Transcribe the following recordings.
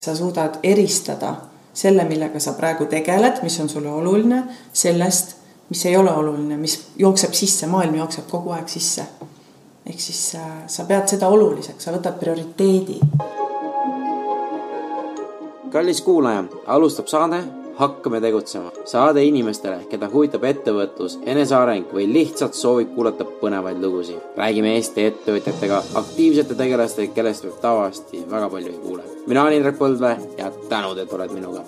Sa suudad eristada selle, millega sa praegu tegeled, mis on sulle oluline, sellest, mis ei ole oluline, mis jookseb sisse, maailm jookseb kogu aeg sisse. Ehk siis sa pead seda oluliseks, sa võtad prioriteedi. Kallis kuulaja, alustab saade Hakkame tegutsema. Saade inimestele, keda huvitab ettevõtlus, eneseareng või lihtsalt soovib kuulata põnevaid lugusid. Räägime Eesti ettevõtjatega, aktiivsete tegelastega, kellest võib tavaliselt väga palju ei kuule. Mina olen Indrek Põldvee ja tänud, et oled minuga.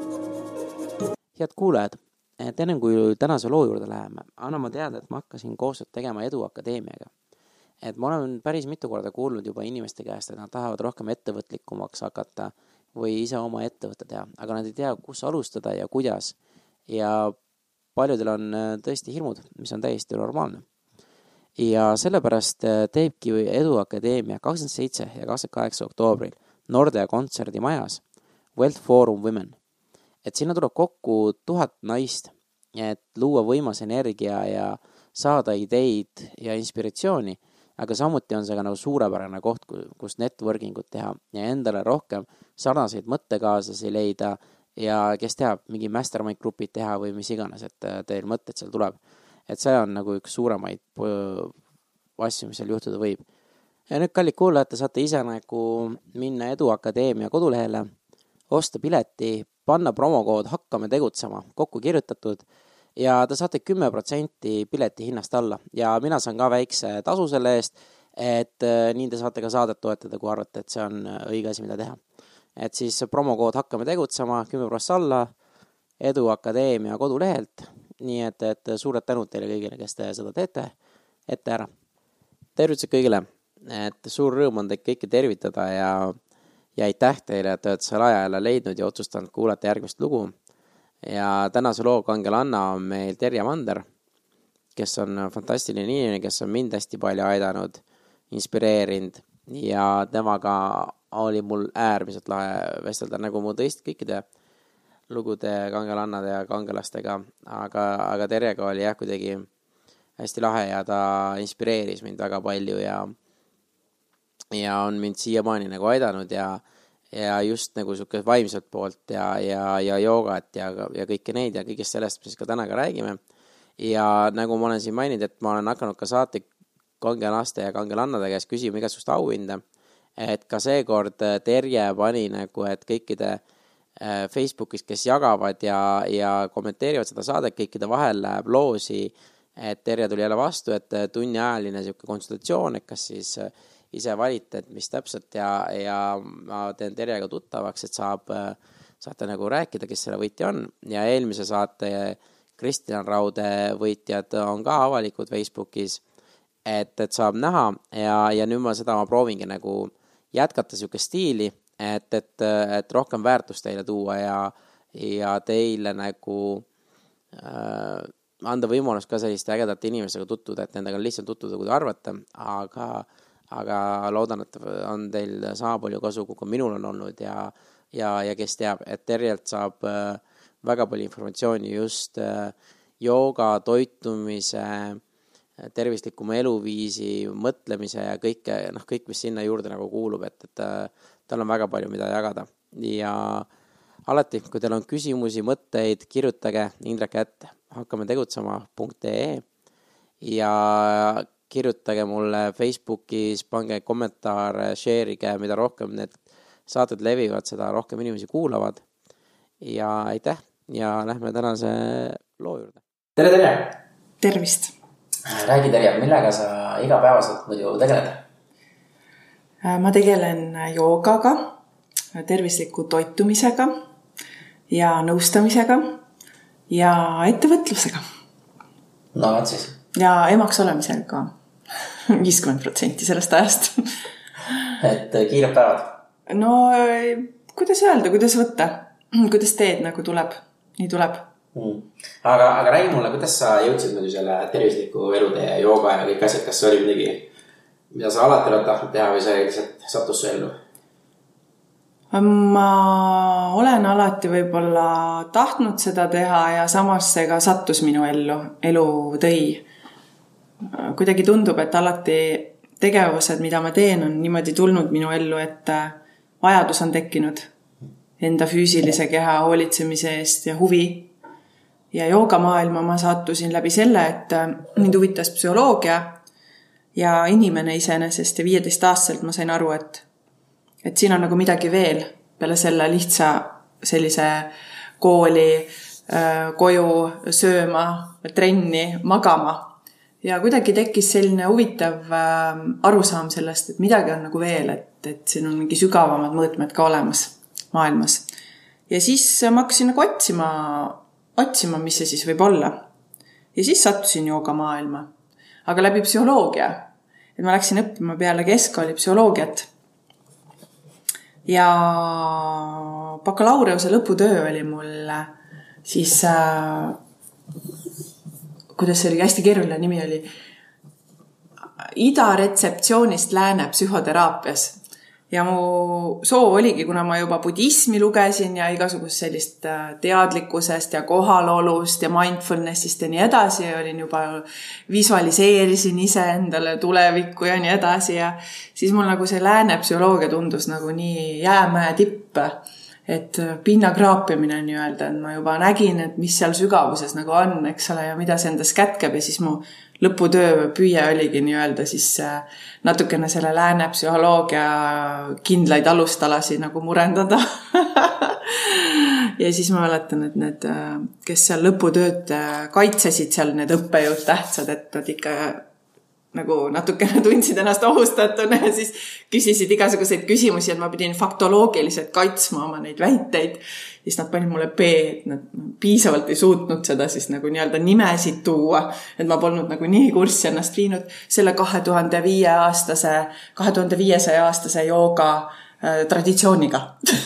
Head kuulajad, enne kui tänase loo juurde läheme, annan ma teada, et ma hakkasin koostööd tegema Edu Akadeemiaga. Et ma olen päris mitu korda kuulnud juba inimeste käest, et nad tahavad rohkem ettevõtlikumaks hakata või ise oma ettevõtte teha, aga nad ei tea, kus alustada ja kuidas. Ja paljudel on tõesti hirmud, mis on täiesti normaalne. Ja sellepärast teebki Edu Akadeemia 27 ja 28 oktoobril Nordea kontserdimajas Wealth Forum Women. Et sinna tuleb kokku 1000 naist, et luua võimas energia ja saada ideid ja inspiratsiooni, aga samuti on see ka nagu suurepärane koht, kus networkingut teha ja endale rohkem sarnaseid mõttekaaslasi leida ja kes teab, mingi mastermind grupid teha või mis iganes, et teil mõtted seal tuleb. Et see on nagu üks suuremaid asju, mis seal juhtuda võib. Ja nüüd, kallid kuulajad, te saate ise nagu minna Edu Akadeemia kodulehele, osta pileti, panna promokood Hakkame tegutsema, kokku kirjutatud ja te saate 10% pileti hinnast alla ja mina saan ka väikse tasu selle eest, et nii te saate ka saadet toetada, kui arvate, et see on õige asi, mida teha. Et siis promokood Hakkame tegutsema, 10% alla Edu Akadeemia kodulehelt, nii et suured tänud teile kõigile, kes te seda teete, ette ära. Tervitused kõigile, et suur rõõm on teid kõiki tervitada ja aitäh teile, et olete selle aja jälle leidnud ja otsustanud kuulata järgmist lugu. Ja tänase loo kangelanna on meil Terje Mander, kes on fantastiline inimene, kes on mind hästi palju aidanud, inspireerinud ja temaga oli mul äärmiselt lahe vestelda, nagu mu tõesti kõikide lugude kangelannade ja kangelastega, aga Terjega oli kuidagi hästi lahe ja ta inspireeris mind väga palju ja on mind siiamaani nagu aidanud ja just nagu siuke vaimselt poolt ja joogat ja kõike neid ja kõigest sellest, mis ka täna ka räägime. Ja nagu ma olen siin maininud, et ma olen hakanud ka saate kangelaste ja kangelannade käest küsima igasugust auhinda, et ka seekord Terje pani nagu, et kõikide Facebookis, kes jagavad ja kommenteerivad seda saadet, kõikide vahel läheb loosi, et Terje tuli jälle vastu, et tunniajaline siuke konsultatsioon, et kas siis ise valite, et mis täpselt ja ma teen Terjega tuttavaks, et saate nagu rääkida, kes selle võitja on. Ja eelmise saate Kristjan Raude võitjad on ka avalikud Facebookis, et saab näha ja nüüd ma proovingi nagu jätkata siuke stiili, et rohkem väärtust teile tuua ja teile nagu anda võimalus ka selliste ägedate inimestega tutvuda, et nendega on lihtsalt tutvuda, kui te arvate, aga loodan, et on teil sama palju kasu, kui minul on olnud ja kes teab, et Terjelt saab väga palju informatsiooni just jooga, toitumise, tervislikuma eluviisi, mõtlemise ja kõik, mis sinna juurde nagu kuulub, et tal on väga palju, mida jagada. Ja alati, kui teil on küsimusi, mõtteid, kirjutage indrek@hakkametegutsema.ee ja kirjutage mulle Facebookis, pange kommentaare, share'ige, mida rohkem need saated levivad, seda rohkem inimesi kuulavad. Ja aitäh ja lähme tänase loo juurde. Tere, Terje! Tervist! Räägi, Terje, millega sa igapäevaselt muidu tegeled? Ma tegelen joogaga, tervisliku toitumisega ja nõustamisega ja ettevõtlusega. No, et siis? Ja emaks olemisega ka 50% sellest ajast. Et kiired päevad? No, kuidas öelda, kuidas võtta? Kuidas teed nagu tuleb? Nii tuleb. Aga räägi mulle, kuidas sa jõudsid muidu selle tervisliku elutee ja jooga ja kõik asjad, kas see oli midagi, mida sa alati oled tahtnud teha või see lihtsalt sattus su ellu? Ma olen alati võib-olla tahtnud seda teha ja samas see ka sattus minu elu tõi. Kuidagi tundub, et alati tegevused, mida ma teen, on niimoodi tulnud minu ellu, et vajadus on tekkinud. enda füüsilise keha hoolitsemise eest ja huvi. Ja joogamaailma ma sattusin läbi selle, et mind huvitas psühholoogia ja inimene iseenesest ja 15-aastaselt ma sain aru, et siin on nagu midagi veel peale selle lihtsa sellise kooli, koju, sööma, trenni, magama. Ja kuidagi tekkis selline huvitav arusaam sellest, et midagi on nagu veel, et siin on mingi sügavamad mõõtmed ka olemas maailmas. Ja siis ma hakkasin nagu otsima, mis see siis võib olla. Ja siis sattusin joogamaailma. Aga läbi psühholoogia. Et ma läksin õppima peale keskkooli psühholoogiat. Ja bakalaureuse lõputöö oli mul siis kuidas see oli, hästi keeruline nimi oli idaretseptsioonist lääne psühhoteraapias. Ja mu soov oligi, kuna ma juba budismi lugesin ja igasugust sellist teadlikkusest ja kohalolust ja mindfulnessist ja nii edasi, olin juba visualiseerisin ise endale tulevikku ja nii edasi ja siis mul nagu see lääne psühholoogia tundus nagu nii jäämäe tipp, et pinna kraapimine nii öelda, et ma juba nägin, et mis seal sügavuses nagu on, eks ole, ja mida see endas kätkeb ja siis mu lõputöö püüe oligi nii öelda siis natukene selle lääne psühholoogia kindlaid alustalasi nagu murendada. Ja siis ma mäletan, et need, kes seal lõputööd kaitsesid seal need õppejõud tähtsad, et nad ikka nagu natukene tundsid ennast ohustatuna ja siis küsisid igasuguseid küsimusi, et ma pidin faktoloogiliselt kaitsma oma neid väiteid. Siis nad panid mulle B, et nad piisavalt ei suutnud seda siis nagu nii-öelda nimesid tuua, et ma polnud nagu nii kurssi ennast viinud selle 2500 aastase jooga traditsiooniga.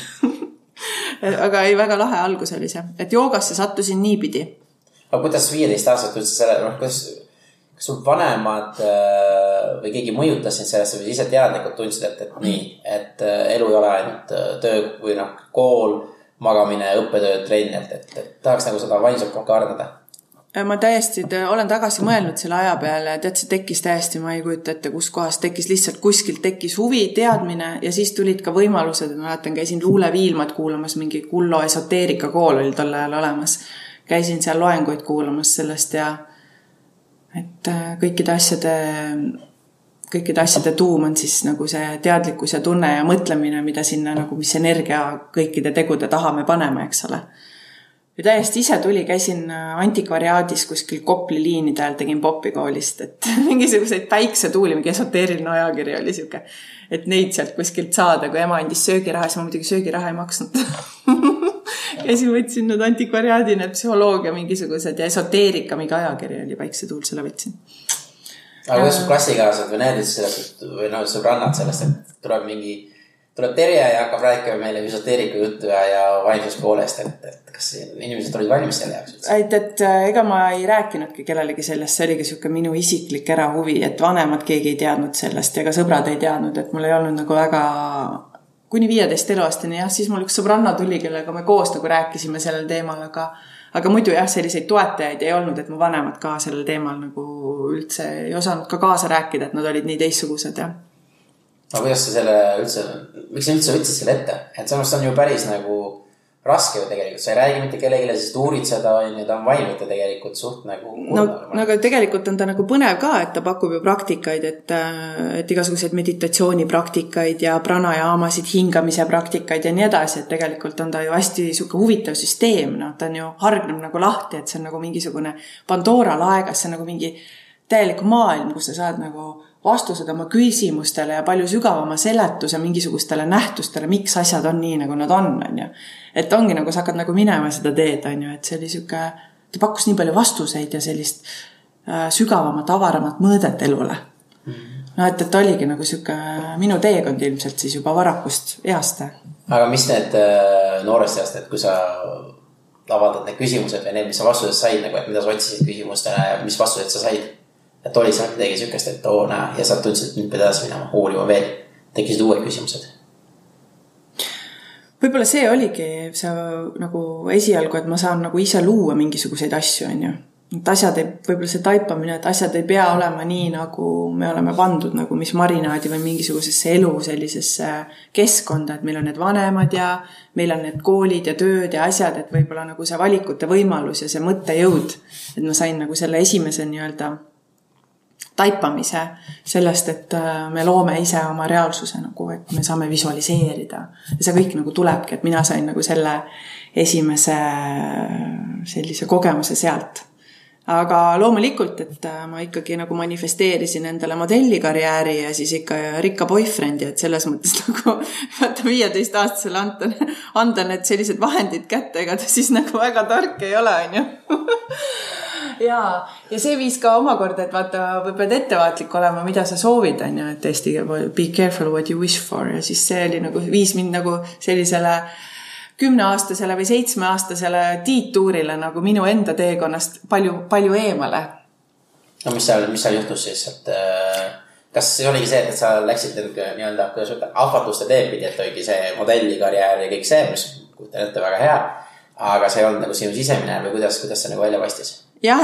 Aga ei, väga lahe algus oli see, et joogasse sattusin niipidi. Aga kuidas 15 aastat üldse selle, kas sul vanemad või keegi mõjutas sind sellesse või ise teadlikult tundsid, et nii, et elu ei ole ainult töö või kool, magamine, õppetöö, trenn, et tahaks nagu seda vaimselt arendada? Ma täiesti olen tagasi mõelnud selle aja peale, et see tekkis täiesti, ma ei kujuta ette, kus kohas tekkis, lihtsalt kuskilt tekkis huvi, teadmine ja siis tulid ka võimalused, et ma mäletan, käisin Luule Viilmat kuulamas, mingi Kullo esoteerika kool oli tol ajal olemas. Käisin seal loenguid kuulamas sellest ja et kõikide asjade tuum on siis nagu see teadlikkus ja tunne ja mõtlemine, mida sinna nagu, mis energia kõikide tegude taha me paneme, eks ole. Ja täiesti ise käisin antikvariaadis kuskil Kopli liinide ajal, tegin popikoolist, et mingisuguseid päiksetuuli, mingi esoteeriline ajakiri oli siuke, et neid sealt kuskilt saada, kui ema andis söögiraha, siis ma muidugi söögiraha ei maksnud. Käisin võtsin need antikvariaadi, need psühholoogia mingisugused ja esoteerika, mingi ajakiri oli päiksetuul, selle võtsin. Aga kuidas klassikaasad või need sellest, või sõbrannad sellest, et tuleb Terje ja hakkab rääkima meile esoteeriku juttu ja vaimsuspoolest, et kas inimesed olid valmis selle jaoks? Et ega ma ei rääkinudki kellelegi sellest, see oligi siuke minu isiklik erahuvi, et vanemad keegi ei teadnud sellest ja ka sõbrad ei teadnud, et mul ei olnud nagu väga kuni 15 eluastani, jah, siis mul üks sõbranna tuli, kellega me koos nagu rääkisime sellel teemal, aga muidu jah, selliseid toetajaid ei olnud, et mu vanemad ka sellel teemal nagu üldse ei osanud ka kaasa rääkida, et nad olid nii teistsugused, jah. Aga kuidas sa selle üldse, miks sa üldse võtsid selle ette? Et see on ju päris nagu raske ju tegelikult, sa ei räägi mitte kellegile, siis uurid seda, ta on vaimult ja tegelikult suht nagu no aga tegelikult on ta nagu põnev ka, et ta pakub ju praktikaid, et igasuguseid meditatsioonipraktikaid ja pranajaamasid, hingamise praktikaid ja nii edasi, et tegelikult on ta ju hästi suke huvitav süsteem, no ta on ju hargneb nagu lahti, et see on nagu mingisugune Pandora laegas, see on nagu mingi täielik maailm, kus sa saad nagu vastused oma küsimustele ja palju sügavama seletuse mingisugustele nähtustele, miks asjad on nii, nagu nad on ju. Et ongi nagu sa hakkad nagu minema seda teed, on ju, et see oli süke, ta pakkus nii palju vastuseid ja sellist sügavamat, avaramat mõõdet elule. No, et oligi nagu süke minu teekond ilmselt siis juba varakust east. Aga mis need noorest east, et kui sa avaldad need küsimused või need, mis sa vastused said, nagu, et mida sa otsisid küsimustele ja mis vastused sa said? Et oli seal midagi sükest, et näe, ja sa tundsid, et nüüd pead edasi minema, uurima veel, tekkisid uued küsimused. Võib-olla see oligi see nagu esialgu, et ma saan nagu ise luua mingisuguseid asju, on ju. et võib-olla see taipamine, et asjad ei pea olema nii, nagu me oleme pandud, nagu mis marinaadi või mingisugusesse elu sellisesse keskkonda, et meil on need vanemad ja meil on need koolid ja tööd ja asjad, et võib-olla nagu see valikute võimalus ja see mõttejõud, et ma sain nagu selle esimese nii-öelda taipamise sellest, et me loome ise oma reaalsuse nagu, et me saame visualiseerida ja see kõik nagu tulebki, et mina sain nagu selle esimese sellise kogemuse sealt. Aga loomulikult, et ma ikkagi nagu manifesteerisin endale modellikarjääri ja siis ikka rikka boyfriendi, et selles mõttes nagu 15-aastasele anda need sellised vahendid kätte, ega ta siis nagu väga tark ei ole, on ju. ja see viis ka omakorda, et vaata, pead ettevaatlik olema, mida sa soovid, on ju, et tõesti be careful what you wish for ja siis see oli nagu, viis mind nagu sellisele 10-aastasele või 7-aastasele tiituurile nagu minu enda teekonnast palju eemale. No mis seal juhtus siis, et kas see oligi see, et sa läksid nii-öelda, kuidas võtta, ahvatluste teed pidi, et oligi see modellikarjäär ja kõik see, mis kujutan ette väga hea, aga see ei olnud nagu sinu sisemine või kuidas see nagu välja paistis? Jah,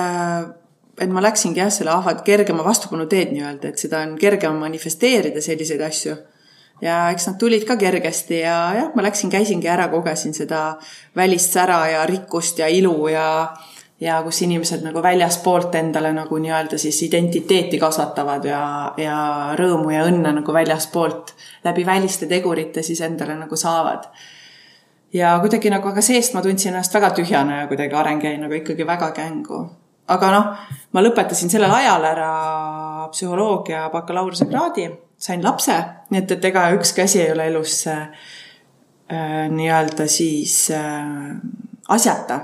et ma läksingi selle kergema vastupanu teed nii-öelda, et seda on kergem manifesteerida selliseid asju. Ja eks nad tulid ka kergesti ja ma käisingi ära, kogesin seda välist sära ja rikkust ja ilu ja kus inimesed nagu väljaspoolt endale nagu nii-öelda siis identiteeti kasvatavad ja rõõmu ja õnne nagu väljaspoolt läbi väliste tegurite siis endale nagu saavad. Ja kuidagi nagu aga seest ma tundsin ennast väga tühjana ja kuidagi areng jäi nagu ikkagi väga kängu. Aga ma lõpetasin sellel ajal ära psühholoogia bakalaureuse kraadi, sain lapse, nii et ega ükski asi ei ole elus nii-öelda siis asjata.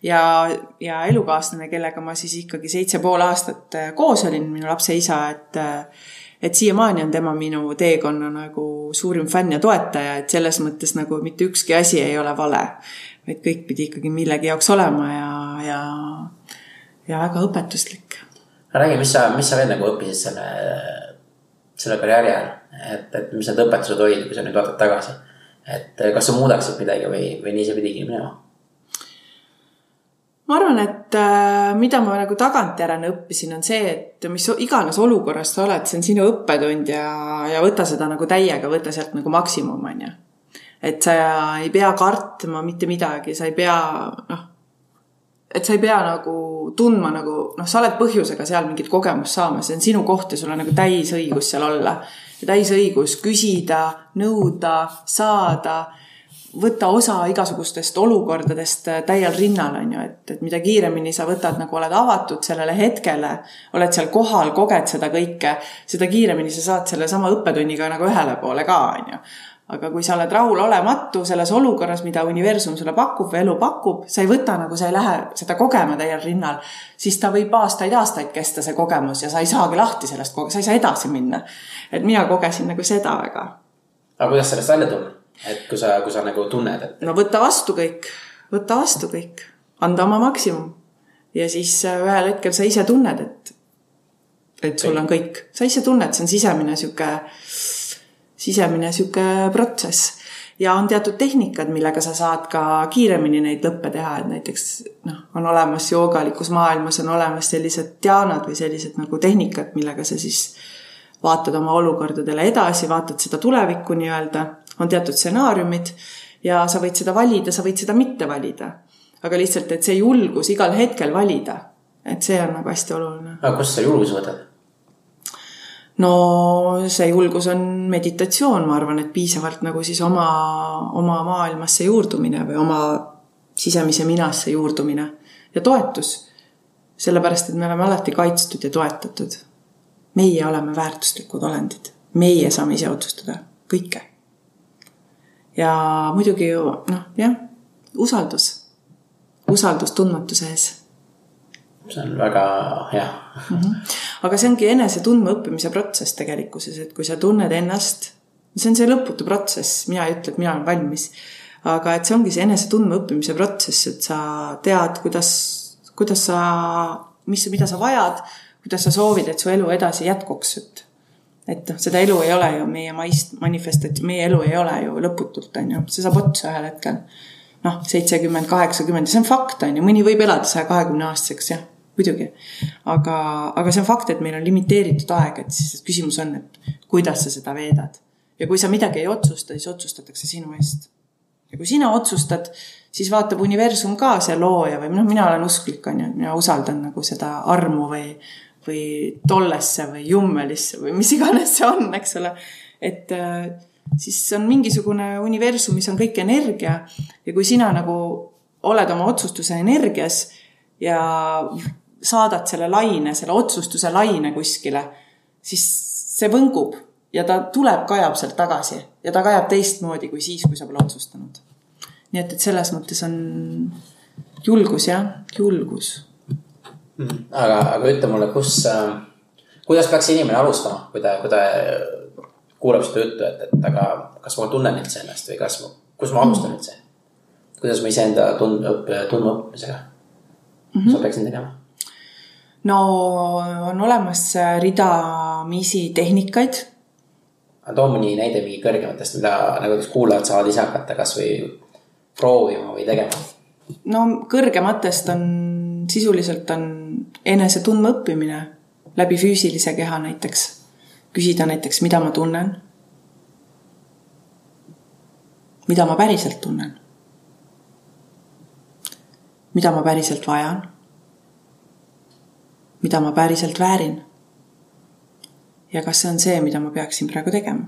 Ja elukaaslane, kellega ma siis ikkagi 7,5 aastat koos olin, minu lapse isa, et siiamaani on tema minu teekonna nagu suurim fänn ja toetaja, et selles mõttes nagu mitte ükski asi ei ole vale, vaid kõik pidi ikkagi millegi jaoks olema ja väga õpetuslik. Räägi, mis sa veel nagu õppisid selle karjääri ajal, et mis need õpetused olid, kui sa nüüd vaatad tagasi, et kas sa muudaksid midagi või nii see pidigi minema? Ma arvan, et mida ma nagu tagantjärele õppisin on see, et mis iganes olukorras sa oled, see on sinu õppetund ja võta seda nagu täiega, võta sealt nagu maksimum, on ju. Et sa ei pea kartma mitte midagi, sa ei pea nagu tundma nagu, sa oled põhjusega seal mingit kogemust saama, see on sinu koht ja sul on nagu täis õigus seal olla. Ja täis õigus küsida, nõuda, saada, võtta osa igasugustest olukordadest täiel rinnal, on ju, et mida kiiremini sa võtad, nagu oled avatud sellele hetkele, oled seal kohal, koged seda kõike, seda kiiremini sa saad selle sama õppetunniga nagu ühele poole ka, on ju. Aga kui sa oled rahul olematu selles olukorras, mida universum sulle pakub või elu pakub, sa ei võta nagu sa ei lähe seda kogema täiel rinnal, siis ta võib aastaid kesta see kogemus ja sa ei saagi lahti sellest kogemus, sa ei saa edasi minna. Et mina kogesin nagu seda väga. Aga kuidas sellest välja tulla? Et kui sa nagu tunned, et... No võtta vastu kõik, anda oma maksimum ja siis ühel hetkel sa ise tunned, et sul on kõik. Sa ise tunned, see on sisemine süke protsess ja on teatud tehnikad, millega sa saad ka kiiremini neid lõppe teha, et näiteks on olemas joogalikus maailmas on olemas sellised teanad või sellised nagu tehnikad, millega sa siis vaatad oma olukordadele edasi, vaatad seda tulevikku nii-öelda, on teatud stsenaariumid ja sa võid seda valida, sa võid seda mitte valida, aga lihtsalt, et see julgus igal hetkel valida, et see on nagu hästi oluline. Aga kust sa julgus võtad? No see julgus on meditatsioon, ma arvan, et piisavalt nagu siis oma maailmasse juurdumine või oma sisemise minasse juurdumine ja toetus. Sellepärast, et me oleme alati kaitstud ja toetatud. Meie oleme väärtuslikud olendid. Meie saame ise otsustada kõike. Ja muidugi usaldus tundmatuse ees. See on väga hea. Aga see ongi enese tundma õppimise protsess tegelikkuses, et kui sa tunned ennast, see on see lõputu protsess, mina ei ütle, et mina olen valmis, aga et see ongi see enese tundma õppimise protsess, et sa tead, mida sa vajad, kuidas sa soovid, et su elu edasi jätkuks. Et seda elu ei ole ju meie manifestat, meie elu ei ole ju lõputult, on ju. See saab otsa ühel hetkel. 70, 80, see on fakt, on ju, mõni võib elada 120 aastaseks, jah, muidugi. Aga see on fakt, et meil on limiteeritud aeg, et siis küsimus on, et kuidas sa seda veedad. Ja kui sa midagi ei otsusta, siis otsustatakse sinu eest. Ja kui sina otsustad, siis vaatab universum ka see looja või mina olen usklik, on ju, mina usaldan nagu seda armu või tollesse või jummelisse või mis iganes see on, eks ole. Et siis on mingisugune universum, mis on kõik energia ja kui sina nagu oled oma otsustuse energias ja saadad selle otsustuse laine kuskile, siis see võngub ja ta tuleb, kajab sealt tagasi ja ta kajab teistmoodi kui siis, kui sa pole otsustanud. Nii et selles mõttes on julgus, jah, julgus. Aga ütle mulle, kuidas peaks inimene alustama, kui ta kuulab seda juttu, et aga kas ma tunnen üldse ennast või kus ma alustan üldse? Kuidas ma iseenda tundma õppimisega? Sa peaksin tegema? No on olemas ridamisi tehnikaid. Too mõni näide mingi kõrgematest, mida nagu kuulajad saavad ise hakata kas või proovima või tegema? No kõrgematest on sisuliselt on enese tundma õppimine läbi füüsilise keha näiteks. Küsida näiteks, mida ma tunnen. Mida ma päriselt tunnen. Mida ma päriselt vajan. Mida ma päriselt väärin. Ja kas see on see, mida ma peaksin praegu tegema?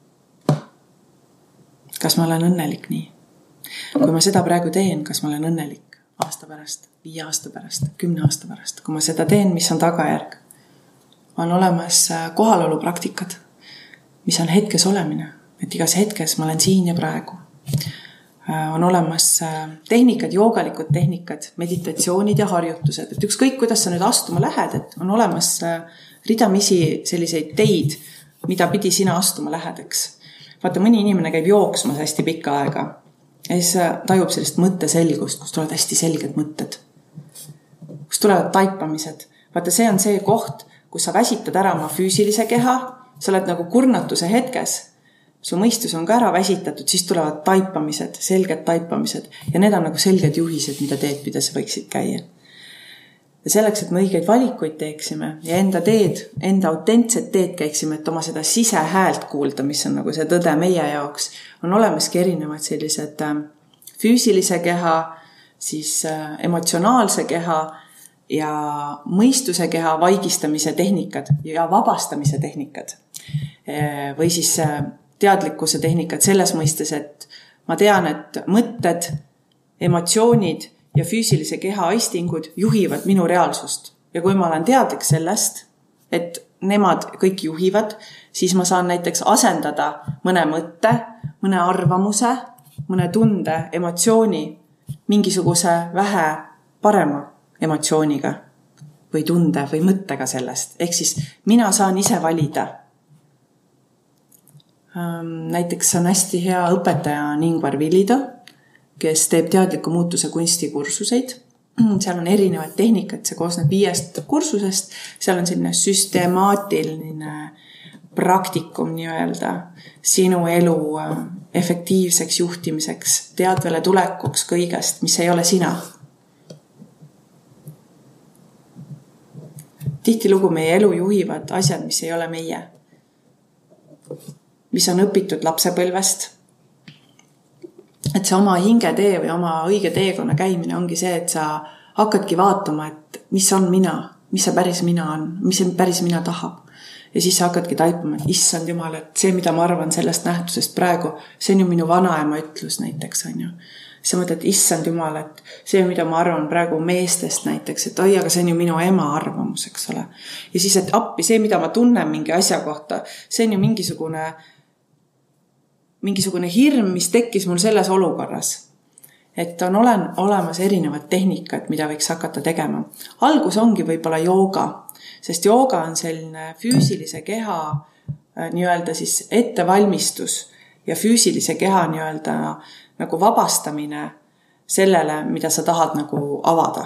Kas ma olen õnnelik nii? Kui ma seda praegu teen, kas ma olen õnnelik aasta pärast, 5 aasta pärast, 10 aasta pärast? Kui ma seda teen, mis on tagajärg? On olemas kohalolu praktikad, mis on hetkes olemine. Et igas hetkes ma olen siin ja praegu. On olemas tehnikad, joogalikud tehnikad, meditatsioonid ja harjutused. Et ükskõik, kuidas sa nüüd astuma lähed, et on olemas ridamisi selliseid teid, mida pidi sina astuma lähedeks. Vaata, mõni inimene käib jooksmas hästi pikka aega ja siis tajub sellist mõtteselgust, kus tulevad hästi selged mõtted. Kus tulevad taipamised. Vaata, see on see koht, kus sa väsitad ära oma füüsilise keha, sa oled nagu kurnatuse hetkes, su mõistus on ka ära väsitatud, siis tulevad taipamised, selged taipamised ja need on nagu selged juhised, mida teed, mida sa võiksid käia. Ja selleks, et me õigeid valikuid teeksime ja enda autentset teed käiksime, et oma seda sisehäält kuulda, mis on nagu see tõde meie jaoks, on olemaski erinevad sellised füüsilise keha, siis emotsionaalse keha ja mõistuse keha vaigistamise tehnikad ja vabastamise tehnikad. Või siis teadlikkuse tehnikad selles mõistes, et ma tean, et mõtted, emotsioonid ja füüsilise keha aistingud juhivad minu reaalsust. Ja kui ma olen teadlik sellest, et nemad kõik juhivad, siis ma saan näiteks asendada mõne mõtte, mõne arvamuse, mõne tunde, emotsiooni mingisuguse vähe parema emotsiooniga või tunde või mõttega sellest. Ehk siis mina saan ise valida. Näiteks on hästi hea õpetaja Ingvar Vilido, kes teeb teadliku muutuse kunstikursuseid. Seal on erinevad tehnikad, see koosneb 5 kursusest. Seal on selline süstemaatiline praktikum nii-öelda sinu elu efektiivseks juhtimiseks, teadvele tulekuks kõigest, mis ei ole sina. Tihtilugu meie elu juhivad asjad, mis ei ole meie, mis on õpitud lapsepõlvest. Et see oma hingetee või oma õige teekonna käimine ongi see, et sa hakkadki vaatama, et mis on mina, mis see päris mina on, mis see päris mina tahab. Ja siis sa hakkadki taipama, et issand jumal, et see, mida ma arvan sellest nähtusest praegu, see on ju minu vanaema ütlus näiteks, on ju. Sa mõtled, issand jumal, et see, mida ma arvan praegu meestest näiteks, et oi, aga see on ju minu ema arvamus, eks ole. Ja siis, et appi, see, mida ma tunnen mingi asja kohta, see on ju mingisugune hirm, mis tekkis mul selles olukorras. Et on olemas erinevad tehnikad, mida võiks hakata tegema. Algus ongi võib-olla jooga, sest jooga on selline füüsilise keha nii-öelda siis ettevalmistus ja füüsilise keha nii-öelda nagu vabastamine sellele, mida sa tahad nagu avada.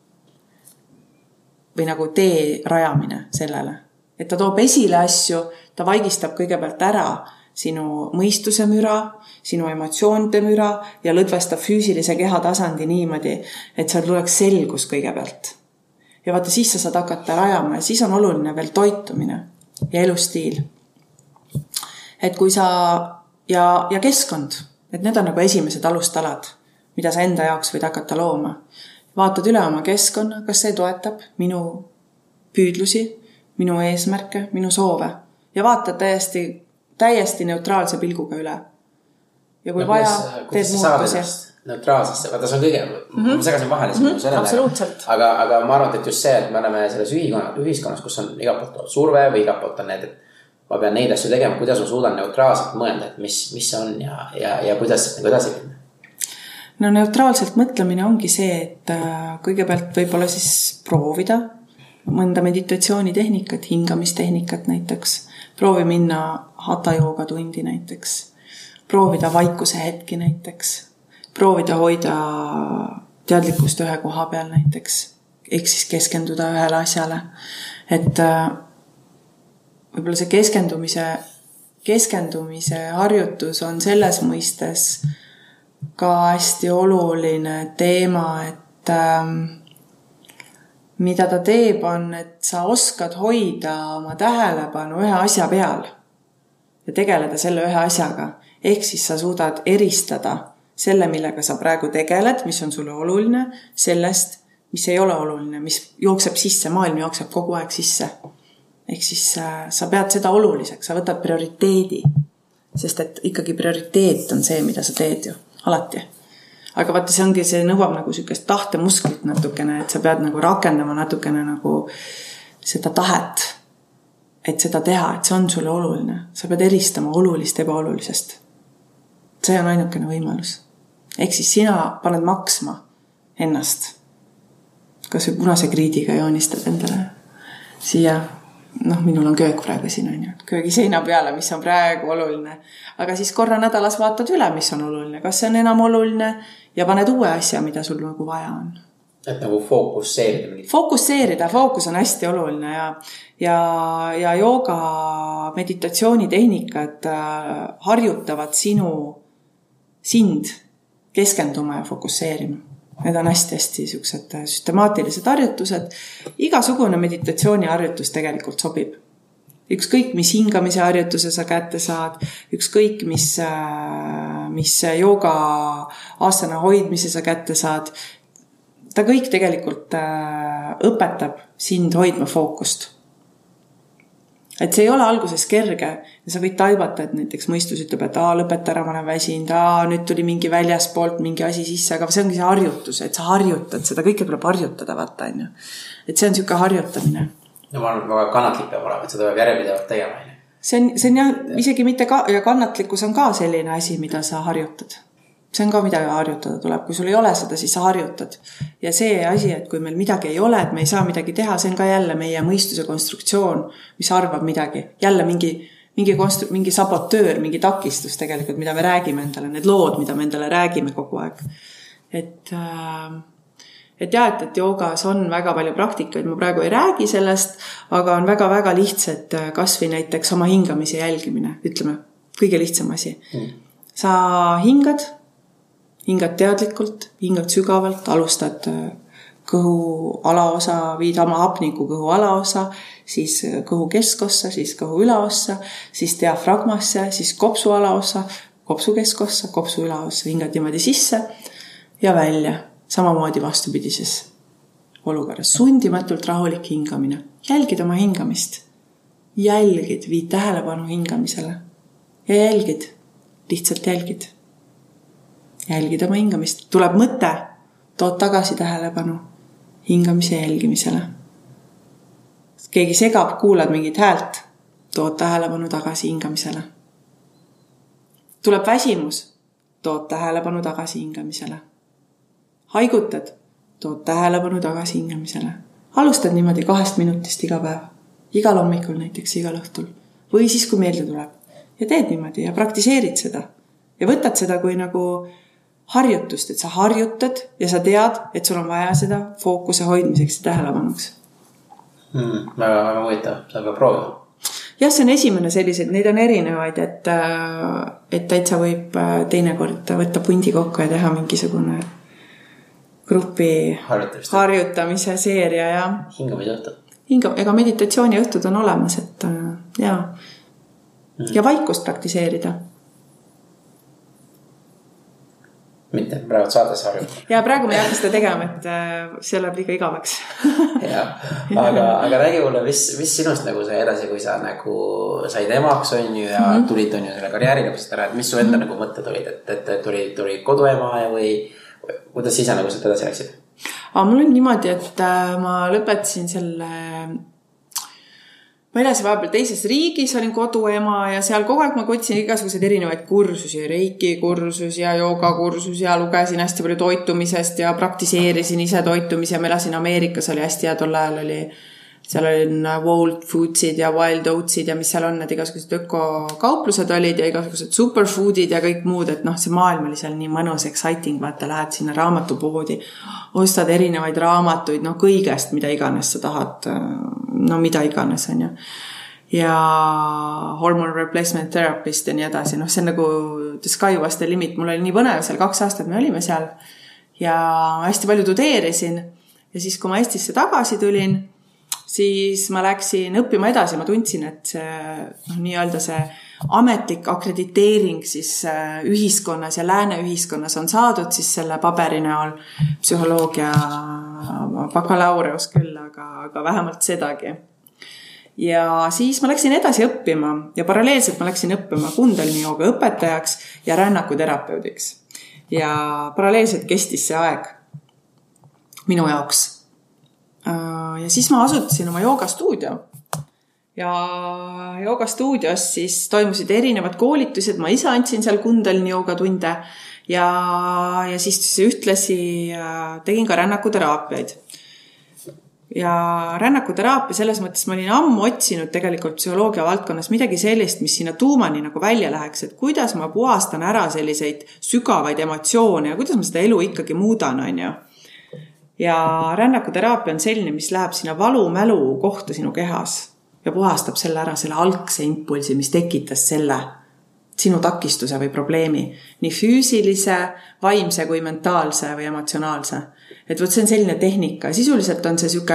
Või nagu tee rajamine sellele. Et ta toob esile asju, ta vaigistab kõigepealt ära sinu mõistuse müra, sinu emotsioonide müra ja lõdvestab füüsilise keha tasandi niimoodi, et seal tuleks selgus kõigepealt. Ja vaata, siis sa saad hakata rajama ja siis on oluline veel toitumine ja elustiil. Et kui sa ja keskkond, et need on nagu esimesed alustalad, mida sa enda jaoks võid hakata looma. Vaatad üle oma keskkonna, kas see toetab minu püüdlusi, minu eesmärke, minu soove ja vaatad täiesti neutraalse pilguga üle. Ja kui vaja, teed muutusi. Neutraalsesse, vaata see on kõige, ma segasin vahele absoluutselt. Aga ma arvan, et just see, et me oleme selles ühiskonnas, kus on igalt poolt surve või igalt poolt on need, et ma pean neid asju tegema, kuidas ma suudan neutraalselt mõelda, et mis see on ja kuidas edasi minna. No neutraalselt mõtlemine ongi see, et kõigepealt võib-olla siis proovida mõnda meditatsioonitehnikat, hingamistehnikat näiteks, proovi minna hatha jooga tundi näiteks, proovida vaikuse hetki näiteks, proovida hoida teadlikkust ühe koha peal näiteks, ehk siis keskenduda ühele asjale, et võib-olla see keskendumise harjutus on selles mõistes ka hästi oluline teema, et mida ta teeb on, et sa oskad hoida oma tähelepanu ühe asja peal ja tegeleda selle ühe asjaga. Ehk siis sa suudad eristada selle, millega sa praegu tegeled, mis on sulle oluline, sellest, mis ei ole oluline, mis jookseb sisse, maailm jookseb kogu aeg sisse. Ehk siis sa pead seda oluliseks, sa võtad prioriteedi, sest et ikkagi prioriteet on see, mida sa teed ju, alati. Aga vaata, see nõuab nagu sellist tahtemusklit natukene, et sa pead nagu rakendama natukene nagu seda tahet, et seda teha, et see on sulle oluline. Sa pead eristama olulist ebaolulisest. See on ainukene võimalus. Ehk siis sina paned maksma ennast. Kas või punase kriidiga joonistad endale siia. Minul on köök praegu siin, on ju. Köögi seina peale, mis on praegu oluline. Aga siis korra nädalas vaatad üle, mis on oluline. Kas see on enam oluline ja paned uue asja, mida sul nagu vaja on. Et nagu fookusseerida. Fookus on hästi oluline ja jooga meditatsioonitehnikad harjutavad sind keskenduma ja fokusseerima. Need on hästi siuksed süstemaatilised harjutused. Igasugune meditatsiooni harjutus tegelikult sobib. Ükskõik, mis hingamise harjutuse sa kätte saad, ükskõik, mis jooga asana hoidmise sa kätte saad. Ta kõik tegelikult õpetab sind hoidma fookust. Et see ei ole alguses kerge ja sa võid taibata, et näiteks mõistus ütleb, et lõpeta ära, ma olen väsinud, nüüd tuli mingi väljaspoolt mingi asi sisse, aga see ongi see harjutus, et sa harjutad, seda kõike tuleb harjutada, vaata, on ju. Et see on siuke harjutamine. No ma arvan, et väga kannatlik peab olema, et seda peab järjepidevalt tegema. See on jah, isegi mitte ja kannatlikkus on ka selline asi, mida sa harjutad. See on ka midagi harjutada tuleb. Kui sul ei ole seda, siis sa harjutad. Ja see asi, et kui meil midagi ei ole, et me ei saa midagi teha, see on ka jälle meie mõistuse konstruktsioon, mis arvab midagi. Jälle mingi sabotöör, mingi takistus tegelikult, mida me räägime endale, need lood, mida me endale räägime kogu aeg. Et joogas on väga palju praktikaid, ma praegu ei räägi sellest, aga on väga-väga lihtsad kas või näiteks oma hingamise jälgimine, ütleme, kõige lihtsam asi. Sa hingad teadlikult, hingad sügavalt, alustad kõhu alaosa, viid oma hapniku kõhu alaosa, siis kõhu keskossa, siis kõhu ülaossa, siis diafragmasse, siis kopsu alaosa, kopsu keskossa, kopsu ülaossa, hingad niimoodi sisse ja välja. Samamoodi vastupidises olukorras. Sundimatult rahulik hingamine. Jälgid oma hingamist. Jälgid, viid tähelepanu hingamisele. Ja jälgid, lihtsalt jälgid. Jälgid oma hingamist. Tuleb mõte, tood tagasi tähelepanu hingamise jälgimisele. Keegi segab, kuulad mingit häält, tood tähelepanu tagasi hingamisele. Tuleb väsimus, tood tähelepanu tagasi hingamisele. Haigutad, tood tähelepanu tagasi hingamisele. Alustad niimoodi 2 minutist iga päev. Igal hommikul näiteks, igal õhtul. Või siis, kui meelde tuleb. Ja teed niimoodi ja praktiseerid seda. Ja võtad seda kui nagu harjutust, et sa harjutad ja sa tead, et sul on vaja seda fookuse hoidmiseks ja tähelepanuks. Väga huvitav, seda peab proovima. jah, see on esimene sellised, neid on erinevaid, et täitsa võib teinekord võtta pundi kokku ja teha mingisugune grupi harjutamise seeria ja ega meditatsiooni õhtud on olemas, et ja vaikust praktiseerida. Mitte, praegu saades harjutada. Ja praegu me ei hakka seda tegema, et see läheb liiga igavaks. aga räägi mulle, mis sinust nagu sai edasi, kui sa nagu said emaks on ju ja tulid on ju selle karjääri lõpust ära, et mis su enda nagu mõtted olid, et tuli koduema ja või kuidas ise nagu sealt edasi läksid? Mul on niimoodi, et ma lõpetasin selle... Ma elasin vahepeal teises riigis, olin koduema ja seal kogu aeg ma kotsin igasuguseid erinevaid kursusi, reiki kursus ja jooga kursus ja lugesin hästi palju toitumisest ja praktiseerisin ise toitumisi ja ma elasin Ameerikas, oli hästi hea tol ajal seal olin Whole Foodsid ja Wild Oatsid ja mis seal on, need igasugused ökokauplused olid ja igasugused superfoodid ja kõik muud, et see maailm oli seal nii mõnus, exciting, vaata, lähed sinna raamatupoodi, ostad erinevaid raamatuid, kõigest, mida iganes sa tahad, mida iganes on ju. Ja hormone replacement therapist ja nii edasi, see on nagu the sky was the limit, mul oli nii põnev seal 2 aastat, me olime seal ja hästi palju tudeerisin ja siis, kui ma Eestisse tagasi tulin, siis ma läksin õppima edasi, ma tundsin, et see nii-öelda see ametlik akrediteering siis ühiskonnas ja lääne ühiskonnas on saadud siis selle paberi näol psühholoogia bakalaureus küll, aga vähemalt sedagi. Ja siis ma läksin edasi õppima ja paralleelselt ma läksin õppima Kundalini jooga õpetajaks ja rännakuterapeudiks. Ja paralleelselt kestis see aeg minu jaoks. Ja siis ma asutasin oma joogastuudio ja joogastuudios siis toimusid erinevad koolitused, ma ise andsin seal Kundalini joogatunde ja siis ühtlasi tegin ka rännakuteraapiaid. Ja rännakuteraapia selles mõttes ma olin ammu otsinud tegelikult psühholoogia valdkonnas midagi sellist, mis sinna tuumani nagu välja läheks, et kuidas ma puhastan ära selliseid sügavaid emotsioone ja kuidas ma seda elu ikkagi muudan, on ju. Ja rännakuteraapia on selline, mis läheb sinna valu-mälu kohta sinu kehas ja puhastab selle ära, selle algse impulsi, mis tekitas selle sinu takistuse või probleemi. Nii füüsilise, vaimse kui mentaalse või emotsionaalse. Et võt see on selline tehnika. Sisuliselt on see siuke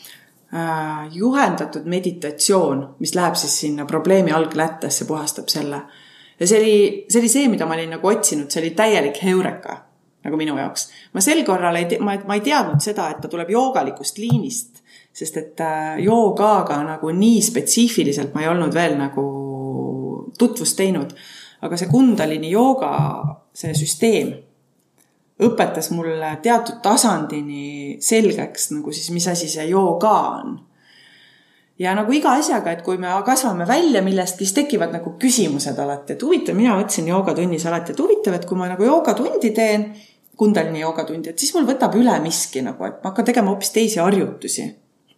juhendatud meditatsioon, mis läheb siis sinna probleemi alglättesse, puhastab selle. Ja see oli see, mida ma olin nagu otsinud, see oli täielik heureka. Nagu minu jaoks. Ma sel korral ma ei teadnud seda, et ta tuleb joogalikust liinist, sest et joogaga nagu nii spetsiifiliselt ma ei olnud veel nagu tutvust teinud. Aga see Kundalini jooga, see süsteem õpetas mulle teatud tasandini selgeks, nagu siis mis asi see jooga on. Ja nagu iga asjaga, et kui me kasvame välja millestki, siis tekivad nagu küsimused alati. Et huvitav, mina mõtlesin joogatunnis alati, et huvitav, et kui ma nagu joogatundi teen, Kundalini joogatundi, et siis mul võtab üle miski, nagu, et ma hakkan tegema hoopis teisi harjutusi.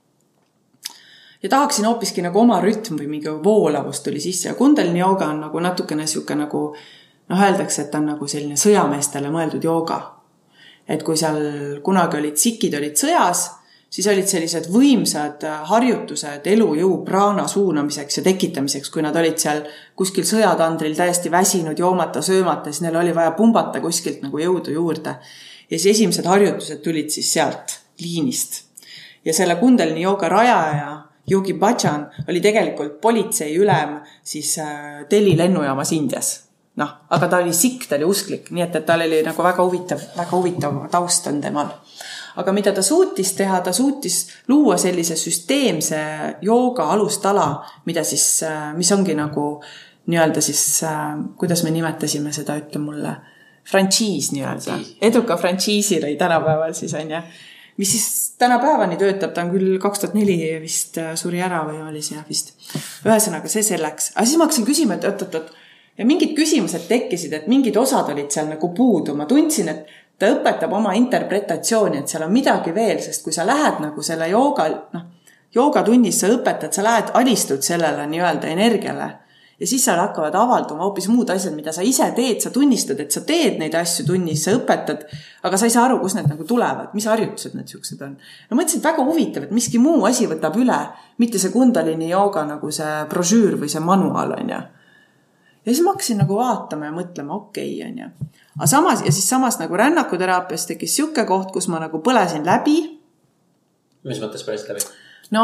Ja tahaksin hoopiski nagu oma rütm või mingi voolavust tuli sisse. Ja Kundalini jooga on nagu natukene siuke nagu, öeldakse, et on nagu selline sõjameestele mõeldud jooga. Et kui seal kunagi sikid olid sõjas, siis olid sellised võimsad harjutused elujõu praana suunamiseks ja tekitamiseks, kui nad olid seal kuskil sõjatandril täiesti väsinud, joomata, söömata, siis neil oli vaja pumbata kuskilt nagu jõudu juurde. Ja siis esimesed harjutused tulid siis sealt liinist. Ja selle Kundalini jooga rajaja Yogi Bhajan oli tegelikult politsei ülem siis Delhi lennujaamas Indias. Aga ta oli sikk, ta oli usklik, nii et tal oli nagu väga huvitav taust on temal. Aga mida ta suutis teha, ta suutis luua sellise süsteemse jooga alustala, mis ongi nagu nii-öelda siis, kuidas me nimetasime seda, ütle mulle, frantsiis nii-öelda. Eduka frantsiisi lõi tänapäeval siis on ja, mis siis tänapäevani töötab, ta on küll 2004 vist suri ära või oli see vist. Ühesõnaga see selleks. Aga siis ma hakkasin küsima, et oot. Ja mingid küsimused tekkisid, et mingid osad olid seal nagu puudu. Ma tundsin, et ta õpetab oma interpretatsiooni, et seal on midagi veel, sest kui sa lähed nagu selle joogatunnis, sa õpetad, sa lähed alistud sellele nii-öelda energiale Ja siis seal hakkavad avalduma hoopis muud asjad, mida sa ise teed, sa tunnistad, et sa teed neid asju tunnis, sa õpetad, aga sa ei saa aru, kus need nagu tulevad, mis harjutused need siuksed on. No mõtlesin, et väga huvitav, et miski muu asi võtab üle, mitte see Kundalini jooga nagu see brošüür või see manual on ja. Ja siis ma hakkasin nagu vaatama ja mõtlema, okei, on ja. Aga samas nagu rännakuteraapias tekkis siuke koht, kus ma nagu põlesin läbi. Mis mõttes põlesid läbi? No,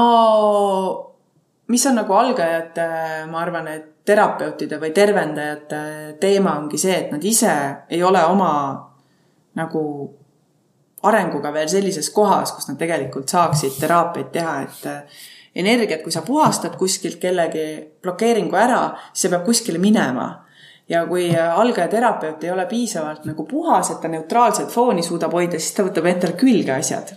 mis on nagu algajate, ma arvan, et terapeutide või tervendajate teema ongi see, et nad ise ei ole oma nagu arenguga veel sellises kohas, kus nad tegelikult saaksid teraapiaid teha, et energiat, kui sa puhastad kuskilt kellegi blokeeringu ära, siis see peab kuskile minema. Ja kui algaja terapeut ei ole piisavalt nagu puhas, et ta neutraalset fooni suudab hoida, siis ta võtab endale külge asjad.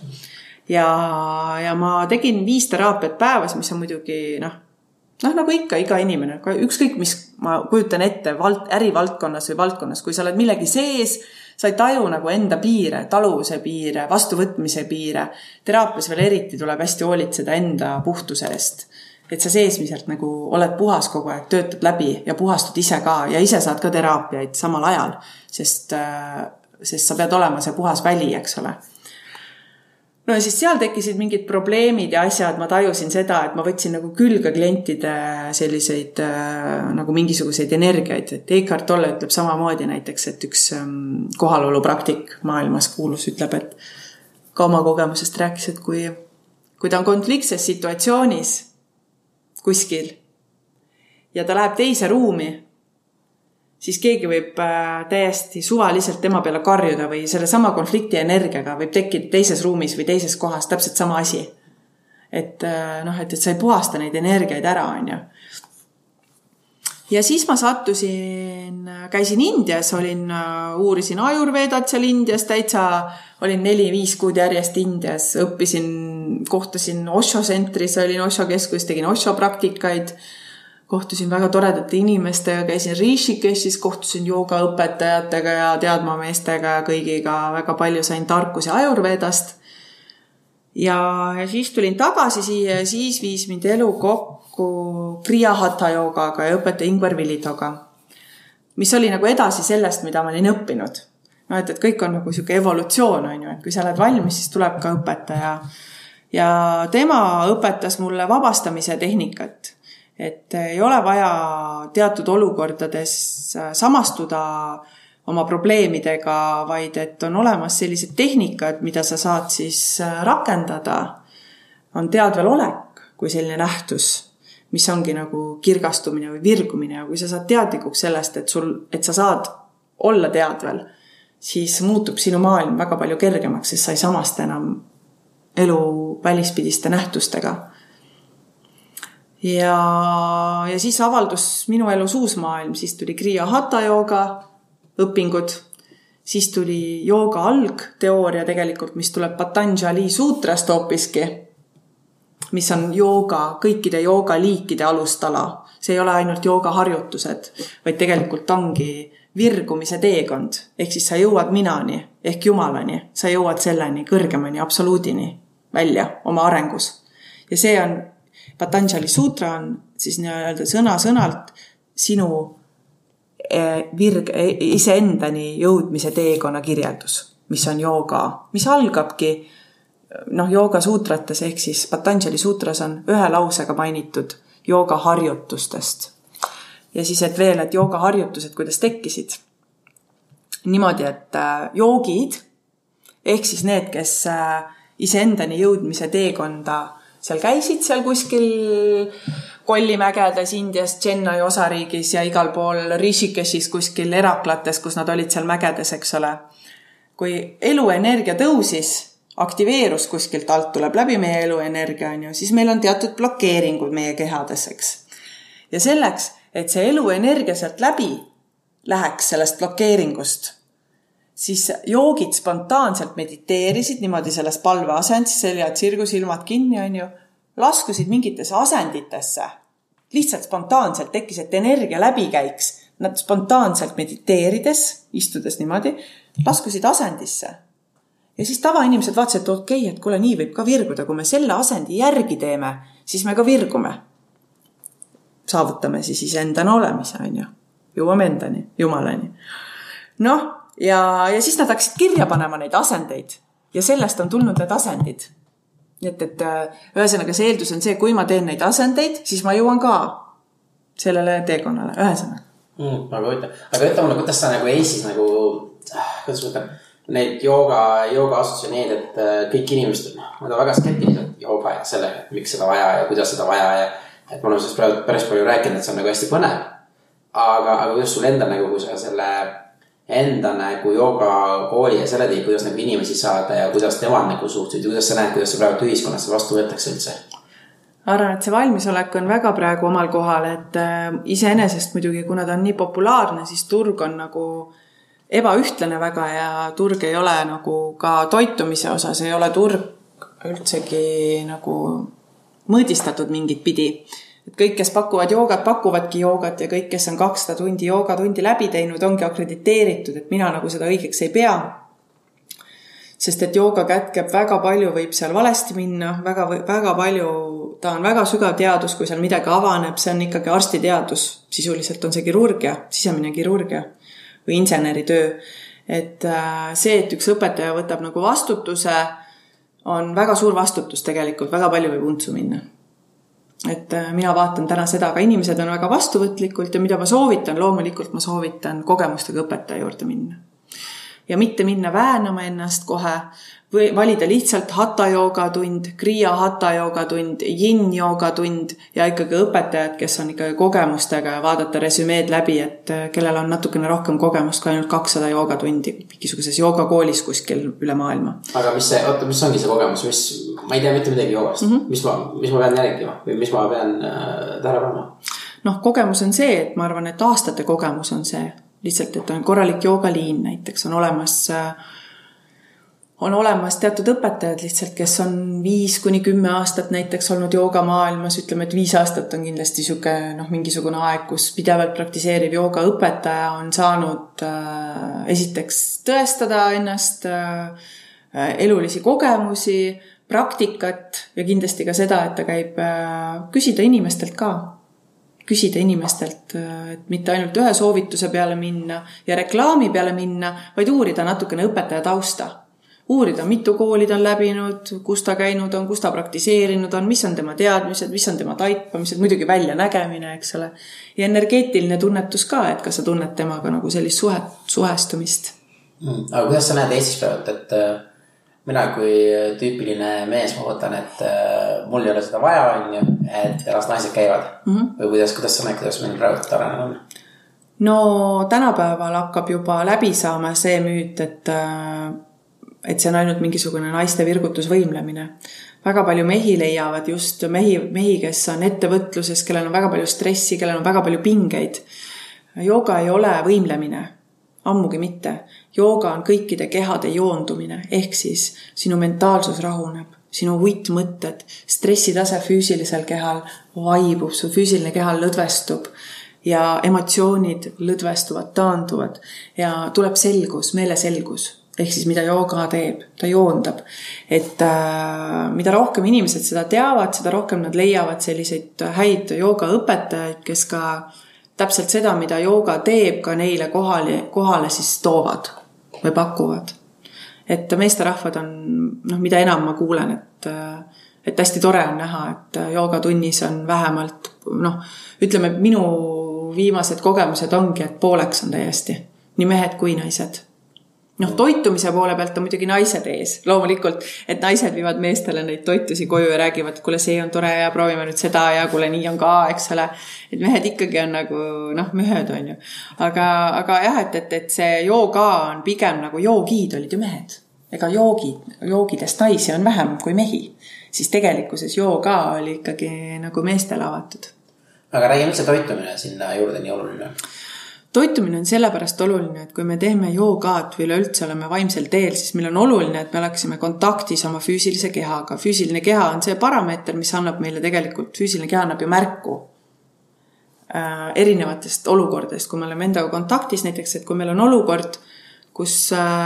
Ja ma tegin 5 teraapiat päevas, mis on muidugi, nagu ikka, iga inimene, ükskõik mis ma kujutan ette ärivaldkonnas või valdkonnas, kui sa oled millegi sees, sa ei taju nagu enda piire, taluvuse piire, vastuvõtmise piire. Teraapias veel eriti tuleb hästi hoolitseda enda puhtuse eest. Et sa seesmiselt nagu oled puhas kogu aeg, töötad läbi ja puhastud ise ka ja ise saad ka teraapiaid samal ajal, sest sa pead olema see puhas väli, eks ole. No ja siis seal tekkisid mingid probleemid ja asjad, ma tajusin seda, et ma võtsin nagu külge klientide selliseid nagu mingisuguseid energiaid. Et Eckhart Tolle ütleb samamoodi näiteks, et üks kohalolu praktik maailmas kuulus ütleb, et ka oma kogemusest rääkis, et kui ta on konfliktses situatsioonis kuskil ja ta läheb teise ruumi, siis keegi võib täiesti suvaliselt tema peale karjuda või selle sama konflikti energiaga võib tekkida teises ruumis või teises kohas täpselt sama asi. Et sa ei puhasta neid energiaid ära, on ju. Ja siis ma käisin Indias, uurisin ajurveedat seal Indias täitsa, olin 4-5 kuud järjest Indias, kohtasin Osho sentris, olin Osho keskus, tegin Osho praktikaid, kohtusin väga toredate inimestega, käisin Rishikeshis, kohtusin joogaõpetajatega ja teadmameestega ja kõigiga, väga palju sain tarkusi ajurveedast. Ja siis tulin tagasi siia ja siis viis mind elu kokku Kriya Hatha joogaga ja õpetaja Ingvar Vilitoga, mis oli nagu edasi sellest, mida ma olin õppinud. No, et kõik on nagu siuke evolutsioon, on ju, et kui sa oled valmis, siis tuleb ka õpetaja. Ja tema õpetas mulle vabastamise tehnikat. Et ei ole vaja teatud olukordades samastuda oma probleemidega, vaid et on olemas sellised tehnikad, mida sa saad siis rakendada. On teadvel olek kui selline nähtus, mis ongi nagu kirgastumine või virgumine. Ja kui sa saad teadlikuks sellest, et sa saad olla teadvel, siis muutub sinu maailm väga palju kergemaks, sest sa ei samasta enam elu välispidiste nähtustega. Ja siis avaldus minu elus uus maailm, siis tuli Kriya Hatha jooga õpingud, siis tuli jooga algteooria tegelikult, mis tuleb Patanjali suutrast hoopiski, mis on jooga, kõikide jooga liikide alustala. See ei ole ainult jooga harjutused, vaid tegelikult ongi virgumise teekond, ehk siis sa jõuad minani, ehk Jumalani, sa jõuad selleni kõrgemani, absoluudini välja oma arengus. Ja see on Patanjali suutra on siis nii-öelda sõna-sõnalt sinu iseendani jõudmise teekonna kirjeldus, mis on jooga, mis algabki jooga suutrates ehk siis Patanjali suutras on 1 lausega mainitud jooga harjutustest. Ja siis, et veel, et jooga harjutused, kuidas tekkisid. Niimoodi, et joogid ehk siis need, kes iseendani jõudmise teekonda seal käisid seal kuskil Kollimägedes Indias, Chennai osariigis ja igal pool Rishikeshis kuskil Eraklates, kus nad olid seal mägedes, eks ole. Kui eluenergia tõusis, aktiveerus kuskilt alt, tuleb läbi meie eluenergia, siis meil on teatud blokeeringud meie kehades, eks. Ja selleks, et see eluenergia sealt läbi läheks sellest blokeeringust, siis joogid spontaanselt mediteerisid niimoodi selles palveasendis, seljad sirgus, ilmad kinni, laskusid mingitesse asenditesse. Lihtsalt spontaanselt tekkis, et energia läbi käiks. Nad spontaanselt mediteerides, istudes niimoodi, laskusid asendisse. Ja siis tavainimesed vaatasid, et okei, et kuule, nii võib ka virguda. Kui me selle asendi järgi teeme, siis me ka virgume. saavutame siis iseendana olemise, on ju. Jõuame endani, jumalani. Noh, ja siis nad hakkasid kirja panema neid asendeid ja sellest on tulnud need asendid. Et ühesõnaga see eeldus on see, kui ma teen neid asendeid, siis ma jõuan ka sellele teekonnale, ühesõnaga. Aga ütle mulle, kuidas sa nagu Eestis nagu, kuidas ma ütlen, neid jooga asutusi need, et kõik inimesed, nad on väga skeptiliselt jooga ja sellega, et miks seda vaja ja kuidas seda vaja ja et ma olen sellest päris palju rääkinud, et see on nagu hästi põnev. Aga kuidas sul enda nagu, kui sa selle enda nagu jooga kooli ja selle teed, kuidas nagu inimesi saada ja kuidas nemad nagu suhtusid ja kuidas sa näed, kuidas see praegu ühiskonnas vastu võetakse üldse? Arvan, et see valmisolek on väga praegu omal kohal, et iseenesest muidugi, kuna ta on nii populaarne, siis turg on nagu ebaühtlane väga ja turg ei ole nagu ka toitumise osas, ei ole turg üldsegi nagu mõõdistatud mingit pidi. Et kõik, kes pakuvad joogat, pakuvadki joogat ja kõik, kes on 200 tundi joogatundi läbi teinud, ongi akrediteeritud, et mina nagu seda õigeks ei pea. Sest et jooga kätkeb väga palju, võib seal valesti minna, väga palju, ta on väga sügav teadus, kui seal midagi avaneb, see on ikkagi arstiteadus, sisuliselt on see kirurgia, sisemine kirurgia või inseneritöö. Et see, et üks õpetaja võtab nagu vastutuse, on väga suur vastutus tegelikult, väga palju võib untsu minna. Et mina vaatan täna seda, aga inimesed on väga vastuvõtlikult ja mida ma soovitan, loomulikult ma soovitan kogemustega õpetaja juurde minna. Ja mitte minna väänama ennast kohe, või valida lihtsalt hatha joogatund, kriya hatha joogatund, yin joogatund ja ikkagi õpetajad, kes on ikkagi kogemustega ja vaadata resümeed läbi, et kellel on natukene rohkem kogemust kui ainult 200 joogatundi mingisuguses joogakoolis kuskil üle maailma. Aga mis ongi see kogemus? Ma ei tea mitte midagi joogast. Mis ma pean järgima või mis ma pean tähele panema? Noh, kogemus on see, et ma arvan, et aastate kogemus on see. Lihtsalt, et on korralik joogaliin näiteks, on olemas teatud õpetajad lihtsalt, kes on 5-10 aastat näiteks olnud joogamaailmas, ütleme, et 5 aastat on kindlasti mingisugune aeg, kus pidevalt praktiseeriv joogaõpetaja on saanud esiteks tõestada ennast, elulisi kogemusi, praktikat ja kindlasti ka seda, et ta käib küsida inimestelt, et mitte ainult ühe soovituse peale minna ja reklaami peale minna, vaid uurida natukene õpetaja tausta. Uurida, mitu kooli ta on läbinud, kus ta käinud on, kus ta praktiseerinud on, mis on tema teadmised, mis on tema taipamised, muidugi välja nägemine, eks ole. Ja energeetiline tunnetus ka, et kas sa tunned temaga nagu sellist suhestumist. Aga kuidas sa näed Eestis pealt, et mina kui tüüpiline mees ma võtan, et mul ei ole seda vaja, et las naised käivad. Või kuidas sa näed, kuidas meil praegu tarane on? No tänapäeval hakkab juba läbi saama see müüt, et see on ainult mingisugune naiste virgutusvõimlemine. Väga palju mehi leiavad just mehi, kes on ettevõtluses, kellel on väga palju stressi, kellel on väga palju pingeid. Jooga ei ole võimlemine, ammugi mitte. Jooga on kõikide kehade joondumine, ehk siis sinu mentaalsus rahuneb, sinu uitmõtted, stressitase füüsilisel kehal vaibub, su füüsiline kehal lõdvestub ja emotsioonid lõdvestuvad, taanduvad ja tuleb selgus, meeleselgus. Ehk siis mida jooga teeb, ta joondab. Et mida rohkem inimesed seda teavad, seda rohkem nad leiavad selliseid häid joogaõpetajaid, kes ka täpselt seda, mida jooga teeb, ka neile kohale siis toovad või pakuvad. Et meesterahvad on, mida enam ma kuulen, et hästi tore on näha, et joogatunnis on vähemalt, ütleme, minu viimased kogemused ongi, et pooleks on täiesti, nii mehed kui naised. Toitumise poole pealt on muidugi naised ees. Loomulikult, et naised viivad meestele neid toitusi koju ja räägivad, et kuule, see on tore ja proovime nüüd seda ja kuule, nii on ka, eks ole. Et mehed ikkagi on nagu, mööd on ju. Aga jah, et see jooga on pigem nagu joogid olid ju mehed. Ega joogidest naisi on vähem kui mehi. Siis tegelikkuses jooga oli ikkagi nagu meestele avatud. Aga räägime see toitumine sinna juurde nii oluline? Toitumine on sellepärast oluline, et kui me teeme joogaat või üleüldse oleme vaimsel teel, siis meil on oluline, et me oleksime kontaktis oma füüsilise kehaga. Füüsiline keha on see parameeter, mis annab meile tegelikult, füüsiline keha annab ju märku erinevatest olukordest. Kui me oleme endaga kontaktis näiteks, et kui meil on olukord, kus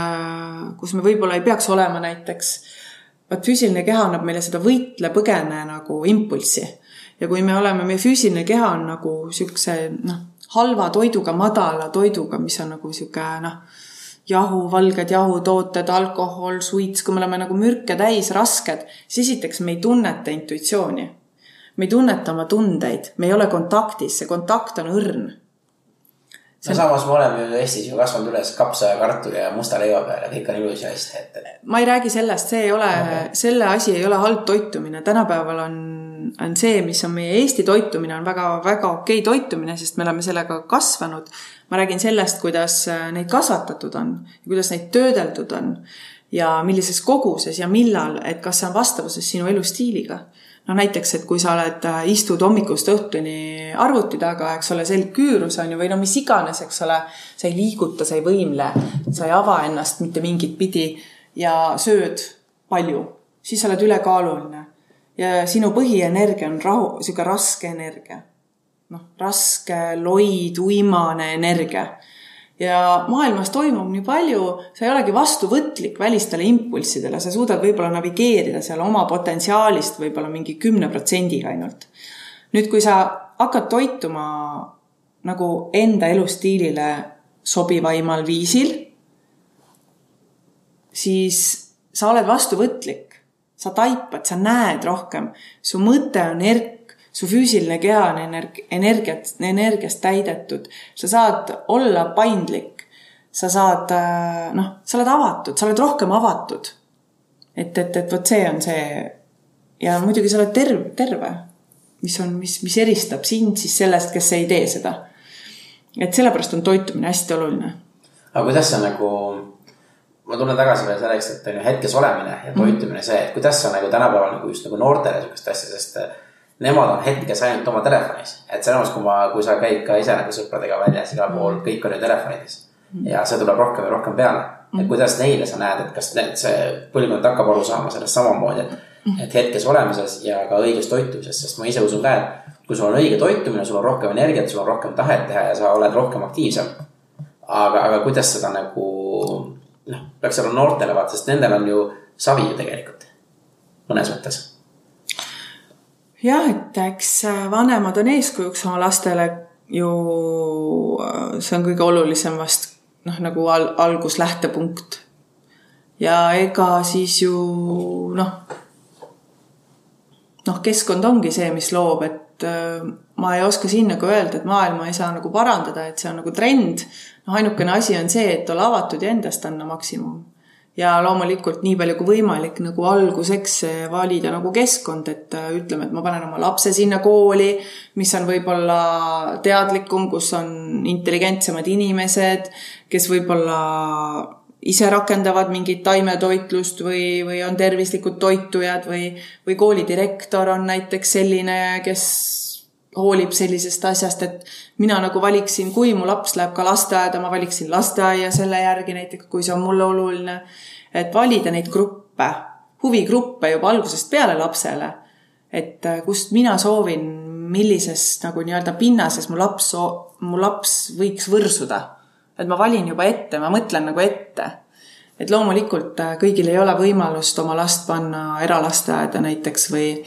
me võib-olla ei peaks olema näiteks, füüsiline keha annab meile seda võitle põgene nagu impulssi. Ja kui me oleme, meie füüsiline keha on nagu siukse halva toiduga, madala toiduga, mis on nagu siuke jahu, valged jahutooted, alkohol, suits, kui me oleme nagu mürke täis, rasked, siis esiteks me ei tunneta intuitsiooni. Me ei tunneta oma tundeid, me ei ole kontaktis, see kontakt on õrn. No samas me oleme ju Eestis ju kasvanud üles kapsa ja kartuli ja musta leiva peale, kõik on ilus ja hästi. Ma ei räägi sellest, see ei ole, selle asi ei ole halb toitumine. Tänapäeval on see, mis on meie Eesti toitumine, on väga, väga okei toitumine, sest me oleme sellega kasvanud. Ma räägin sellest, kuidas neid kasvatatud on ja kuidas neid töödeldud on ja millises koguses ja millal, et kas see on vastavuses sinu elustiiliga. No näiteks, et kui sa istud hommikust õhtuni arvuti taga, eks ole, selg küürus on ju, või mis iganes, eks ole, sa ei liiguta, sa ei võimle, sa ei ava ennast mitte mingit pidi ja sööd palju, siis sa oled ülekaaluline. Ja sinu põhienergia on siuke raske energia. Raske, loid, uimane energia. Ja maailmas toimub nii palju, sa ei olegi vastuvõtlik välistele impulssidele, sa suudad võib-olla navigeerida seal oma potentsiaalist võib-olla mingi 10% ainult. Nüüd, kui sa hakkad toituma nagu enda elustiilile sobivaimal viisil, siis sa oled vastuvõtlik, sa taipad, sa näed rohkem, su mõte on su füüsiline keha on energiast täidetud. Sa saad olla paindlik. Sa saad, sa oled avatud, sa oled rohkem avatud. Et võt see on see. Ja muidugi sa oled terve, mis eristab sind siis sellest, kes ei tee seda. Et sellepärast on toitumine hästi oluline. Aga kuidas on nagu, ma tunnen tagasi veel selleks, et on hetkes olemine ja toitumine see, et kuidas on nagu tänapäeval nagu just nagu noortele sukest asja, sest nemad on hetkes ainult oma telefonis. Et selles mõttes, kui sa käid ka ise nagu sõpradega väljas igal pool, kõik on ju telefonides. Ja see tuleb rohkem ja rohkem peale. Et kuidas neile sa näed, et kas see põlvkond hakkab aru saama sellest samamoodi, et hetkes olemises ja ka õiges toitumises. Sest ma ise usun ka, et kui sul on õige toitumine, sul on rohkem energiat, sul on rohkem tahet teha ja sa oled rohkem aktiivsem. Aga kuidas seda nagu, peaks olla noortele vaata, sest nendel on ju savi ju tegelikult mõnes mõttes. Jah, et eks vanemad on eeskujuks oma lastele ju, see on kõige olulisem vast nagu algus lähtepunkt. Ja ega siis ju keskkond ongi see, mis loob, et ma ei oska siin nagu öelda, et maailma ei saa nagu parandada, et see on nagu trend. Ainukene asi on see, et olla avatud ja endast anna maksimum. Ja loomulikult nii palju kui võimalik nagu alguseks valida nagu keskkond, et ütleme, et ma panen oma lapse sinna kooli, mis on võib-olla teadlikum, kus on intelligentsemad inimesed, kes võib-olla ise rakendavad mingit taimetoitlust või on tervislikud toitujad või koolidirektor on näiteks selline, kes hoolib sellisest asjast, et mina nagu valiksin, kui mu laps läheb ka lasteaeda, ma valiksin lasteaia selle järgi näiteks, kui see on mulle oluline, et valida neid gruppe, huvigruppe juba algusest peale lapsele, et kust mina soovin, millises nagu nii-öelda pinnases mu laps võiks võrsuda. Et ma valin juba ette, ma mõtlen nagu ette. Et loomulikult kõigil ei ole võimalust oma last panna eralasteaeda näiteks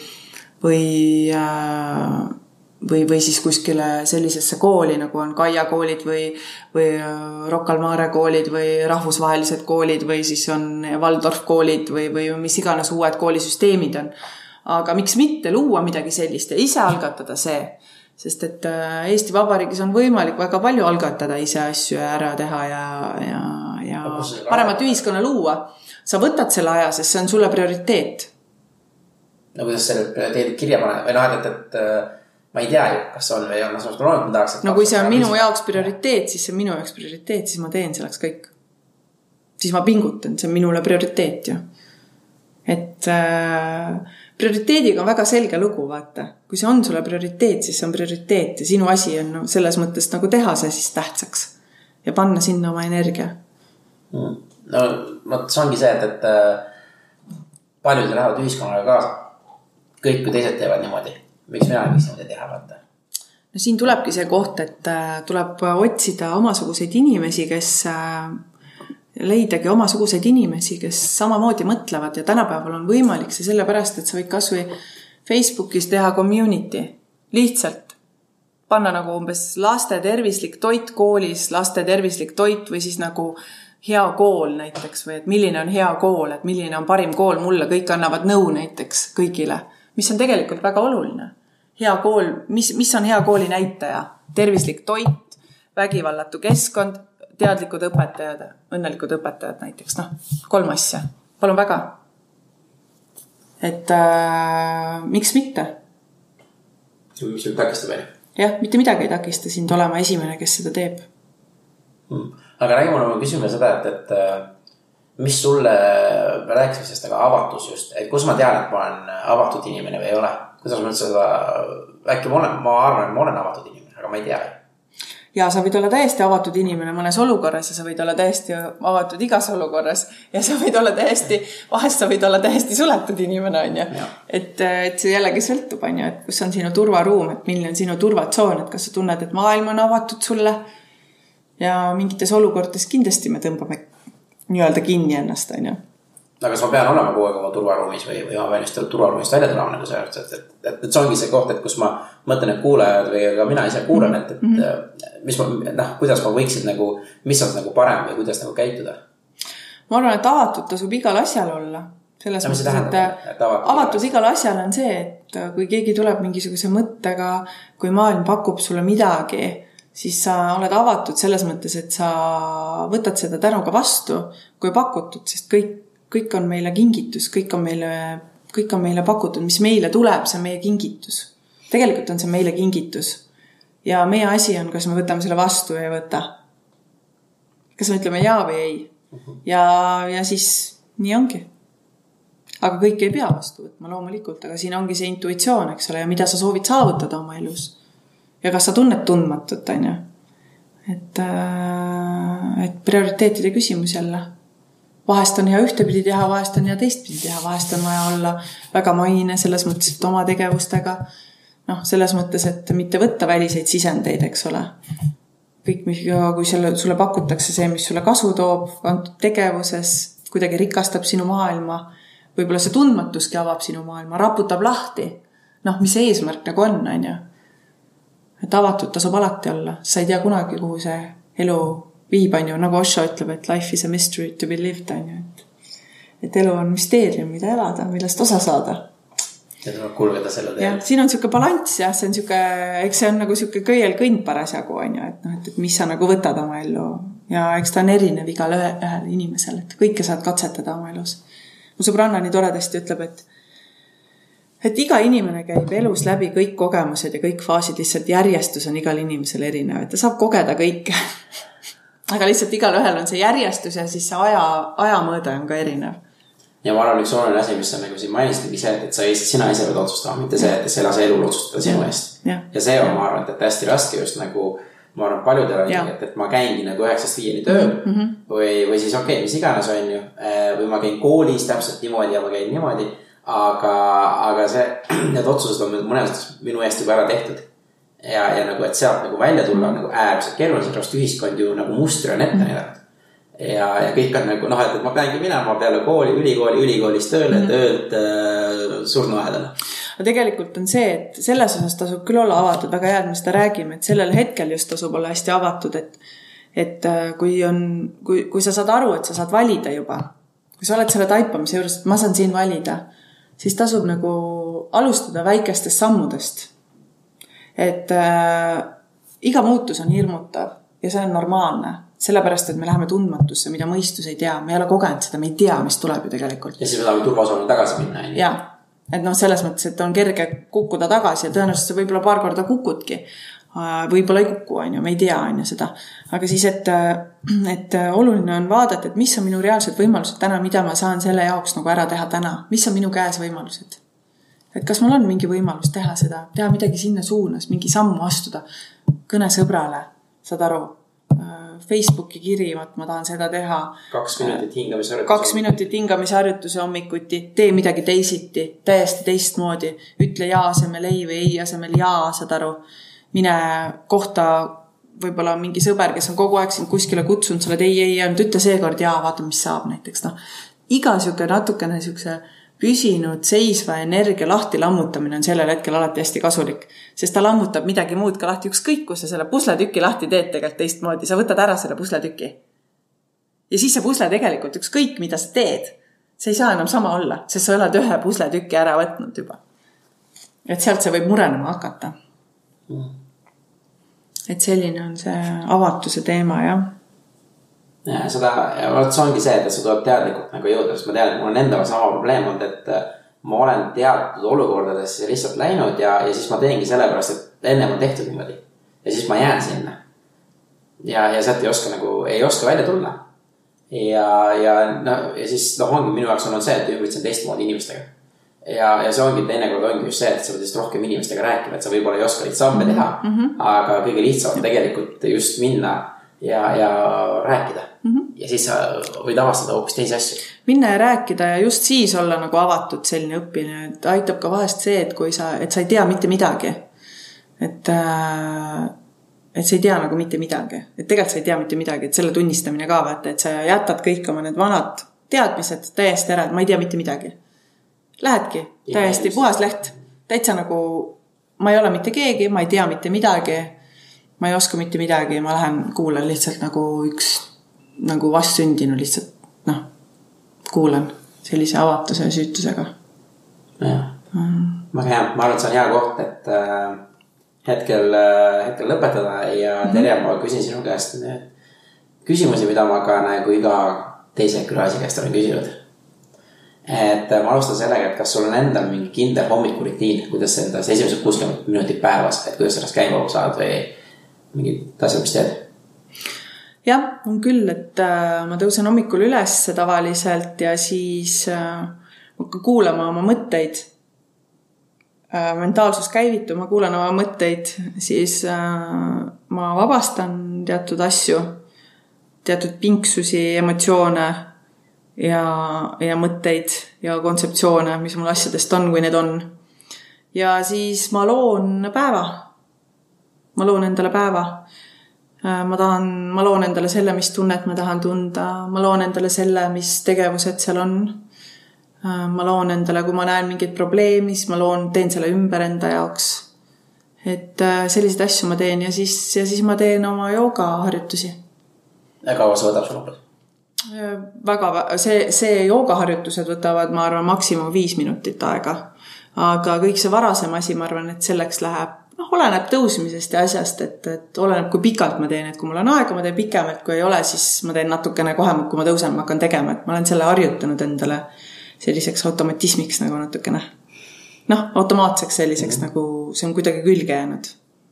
või siis kuskile sellisesse kooli, nagu on Kaia koolid või Rocca al Mare koolid või rahvusvahelised koolid või siis on Waldorf koolid või mis iganes uued koolisüsteemid on. Aga miks mitte luua midagi sellist ja ise algatada see? Sest et Eesti Vabariigis on võimalik väga palju algatada ise asju ja ära teha ja paremat ühiskonna luua. Sa võtad selle aja, sest see on sulle prioriteet. No kuidas selle prioriteedid kirja paned? Või et ma ei tea ju, kas on või on. No kui see on minu jaoks prioriteet, siis see on minu jaoks prioriteet, siis ma teen selleks kõik. Siis ma pingutan, see on minule prioriteet ju. Et prioriteediga on väga selge lugu, vaata. Kui see on sulle prioriteet, siis see on prioriteet ja sinu asi on selles mõttes nagu teha see siis tähtsaks ja panna sinna oma energia. No see ongi see, et paljud lähevad ühiskonnaga kaasa. Kõik kui teised teevad niimoodi. Miks mina võiks niimoodi teha, vaata? No siin tulebki see koht, et tuleb otsida omasuguseid inimesi, kes leidagi omasuguseid inimesi, kes samamoodi mõtlevad ja tänapäeval on võimalik see sellepärast, et sa võid kas või Facebookis teha community Lihtsalt panna nagu umbes laste tervislik toit koolis, laste tervislik toit või siis nagu hea kool näiteks või et milline on hea kool, et milline on parim kool mulle, kõik annavad nõu näiteks kõigile, mis on tegelikult väga oluline. Hea kool, mis on hea kooli näitaja? Tervislik toit, vägivallatu keskkond, teadlikud õpetajad, õnnelikud õpetajad näiteks, 3 asja. Palun väga. Et miks mitte? Mis nüüd takistab veel? Jah, mitte midagi ei takista sind olema esimene, kes seda teeb. Aga räägi mulle, ma küsin seda, et mis sulle, me rääkisime sellest, aga avatus just, et kus ma tean, et ma olen avatud inimene või ei ole? Kuidas ma üldse seda, äkki ma arvan, et ma olen avatud inimene, aga ma ei tea. Ja sa võid olla täiesti avatud inimene mõnes olukorras ja sa võid olla täiesti avatud igas olukorras ja sa võid olla vahest sa võid olla täiesti suletud inimene, on ju. Et see jällegi sõltub, on ju, et kus on sinu turvaruum, et milline on sinu turvatsoon, et kas sa tunned, et maailm on avatud sulle ja mingites olukordades kindlasti me tõmbame nii-öelda kinni ennast, on ju. Aga kas ma pean olema kogu aeg oma turvaruumis või ma pean just turvaruumist välja tulema nagu see, et see ongi see koht, et kus ma mõtlen, et kuulajad või ka mina ise kuulan, et kuidas ma võiksin nagu, mis on nagu parem või kuidas nagu käituda? Ma arvan, et avatud tasub igal asjal olla. Selles mõttes, et avatud igal asjal on see, et kui keegi tuleb mingisuguse mõttega, kui maailm pakub sulle midagi, siis sa oled avatud selles mõttes, et sa võtad seda tänuga vastu, kui pakutud, sest kõik on meile kingitus, kõik on meile pakutud, mis meile tuleb, see on meie kingitus. Tegelikult on see meile kingitus. Ja meie asi on, kas me võtame selle vastu ja ei võta. Kas me ütleme jaa või ei. Ja siis nii ongi. Aga kõik ei pea vastu võtma loomulikult, aga siin ongi see intuitsioon, eks ole, ja mida sa soovid saavutada oma elus. Ja kas sa tunned tundmatut, on ju? Et prioriteetide küsimus jälle. Vahest on hea ühtepidi teha, vahest on hea teistpidi teha, vahest on vaja olla väga maine selles mõttes, et oma tegevustega, selles mõttes, et mitte võtta väliseid sisendeid, eks ole. Kõik, kui sulle pakutakse see, mis sulle kasu toob, antud tegevuses, kuidagi rikastab sinu maailma, võib-olla see tundmatuski avab sinu maailma, raputab lahti, mis see eesmärk nagu on, on ju. Et avatud tasub alati olla, sa ei tea kunagi, kuhu see elu viib, on ju, nagu Osho ütleb, et life is a mystery to be lived, on ju. Et elu on müsteerium, mida elada, millest osa saada. Ja tuleb kulgeda selle teema. Ja, siin on siuke balants, jah, see on siuke, eks see on nagu siuke köiel kõnd parasjagu, on ju, et mis sa nagu võtad oma ellu. Ja eks ta on erinev igal ühel inimesel, et kõike saad katsetada oma elus. Mu sõbranna nii toredasti ütleb, et iga inimene käib elus läbi kõik kogemused ja kõik faasid, lihtsalt järjestus on igal inimesel erinev, et ta saab kogeda kõike. Aga lihtsalt igal ühel on see järjestus ja siis see ajamõõde on ka erinev. Ja ma arvan, üks oluline asi, mis on nagu siin mainistagi see, et sina ise võid otsustada, mitte see, et sa ei lase elul otsustada sinu eest. Ja see on, ma arvan, et hästi raske just nagu, ma arvan, paljudel on, et ma käingi nagu 9-5 tööl või siis mis iganes on ju, või ma käin koolis täpselt niimoodi ja ma käin niimoodi, aga need otsused on mõnest minu eest juba ära tehtud. Ja nagu, et sealt nagu välja tulla nagu äärmiselt keeruline, sellepärast ühiskond ju nagu mustri on ette näidanud. Ja kõik on nagu, et ma peangi minema peale kooli, ülikoolist tööle, töölt surnuaedale. Aga tegelikult on see, et selles osas tasub küll olla avatud, väga hea, et me seda räägime, et sellel hetkel just tasub olla hästi avatud, et kui sa saad aru, et sa saad valida juba, kui sa oled selle taipamise juures, et ma saan siin valida, siis tasub nagu alustada väikestest sammudest. Et iga muutus on hirmutav ja see on normaalne, sellepärast, et me läheme tundmatusse, mida mõistus ei tea, me ei ole kogenud seda, me ei tea, mis tuleb ju tegelikult. Ja siis me tahame turvasoonile tagasi minna. Ja, et selles mõttes, et on kerge kukkuda tagasi ja tõenäoliselt sa võib-olla paar korda kukudki, võib-olla ei kuku, on ju, me ei tea on ju seda. Aga siis, et oluline on vaadata, et mis on minu reaalsed võimalused täna, mida ma saan selle jaoks nagu ära teha täna, mis on minu käes võimalused. Et kas mul on mingi võimalus teha seda, teha midagi sinna suunas, mingi sammu astuda, kõne sõbrale, saad aru, Facebooki kiri, ma tahan seda teha. 2 minutit hingamisharjutusi. 2 minutit hingamisharjutusi hommikuti, tee midagi teisiti, täiesti teistmoodi, ütle jaa asemel ei või ei asemel jaa, saad aru, mine kohta võib-olla mingi sõber, kes on kogu aeg sind kuskile kutsunud, sa oled ei, ütle seekord jaa, vaata, mis saab näiteks. Iga siuke natukene siukse püsinud seisva energia lahti lammutamine on sellel hetkel alati hästi kasulik, sest ta lammutab midagi muud ka lahti, ükskõik kus sa selle pusletüki lahti teed tegelikult teistmoodi, sa võtad ära selle pusletüki. Ja siis see pusle tegelikult ükskõik, mida sa teed, see ei saa enam sama olla, sest sa oled ühe pusletüki ära võtnud juba. Et sealt see võib murenema hakata. Et selline on see avatuse teema, jah. Ja seda, see ongi see, et sa tuleb teadlikult nagu jõuda, sest ma tean, et mul on endal sama probleem olnud, et ma olen teatud olukordades lihtsalt läinud ja siis ma teengi sellepärast, et enne on tehtud niimoodi. Ja siis ma jään sinna. Ja sealt ei oska välja tulla. Ja siis ongi minu jaoks on see, et ümbritsen teistmoodi inimestega. Ja see ongi teinekord ongi just see, et sa võid rohkem inimestega rääkima, et sa võib-olla ei oska neid samme teha, aga kõige lihtsam tegelikult just minna ja rääkida. Ja siis sa võid avastada hoopis teisi asju. Minna ja rääkida ja just siis olla nagu avatud selline õppimine, et aitab ka vahest see, et kui sa ei tea mitte midagi. Et sa ei tea nagu mitte midagi. Et tegelikult sa ei tea mitte midagi, et selle tunnistamine ka vaata, et sa jätad kõik oma need vanad teadmised täiesti ära, et ma ei tea mitte midagi. Lähedki täiesti puhas leht. Täitsa nagu ma ei ole mitte keegi, ma ei tea mitte midagi. Ma ei oska mitte midagi, ma lähen kuulan lihtsalt nagu üks nagu vastsündinu lihtsalt, kuulan sellise avatuse ja süütusega. Jah. Ma arvan, et see on hea koht, et hetkel lõpetada ja Terje, ma küsin sinu käest küsimusi, mida ma ka nagu iga teise külalise käest olen küsinud. Et ma alustan sellega, et kas sul on endal mingi kindel hommikurutiin, kuidas sa endas esimesed 60 minutit päevas, et kuidas sellest käima saad või mingid asjad, mis teed? Jah, on küll, et ma tõusen hommikul üles tavaliselt ja siis hakkan kuulama oma mõtteid. Mentaalsus käivitu, ma kuulan oma mõtteid, siis ma vabastan teatud asju, teatud pinksusi, emotsioone ja mõtteid ja kontseptsioone, mis mul asjadest on, kui need on. Ja siis ma loon päeva. Ma loon endale päeva. Ma loon endale selle, mis tunnet ma tahan tunda. Ma loon endale selle, mis tegevused seal on. Ma loon endale, kui ma näen mingit probleemi, siis ma teen selle ümber enda jaoks. Et selliseid asju ma teen ja siis ma teen oma joogaharjutusi. Ja kaua see võtab sul? See joogaharjutused võtavad, ma arvan, maksimum 5 minutit aega. Aga kõik see varasem asi, ma arvan, et selleks läheb oleneb tõusmisest ja asjast, et oleneb, kui pikalt ma teen, et kui mul on aega, ma teen pikemalt, kui ei ole, siis ma teen natukene kohemalt, kui ma tõusen, ma hakkan tegema, et ma olen selle harjutanud endale selliseks automatismiks nagu natukene. Automaatseks selliseks nagu see on kuidagi külge jäänud.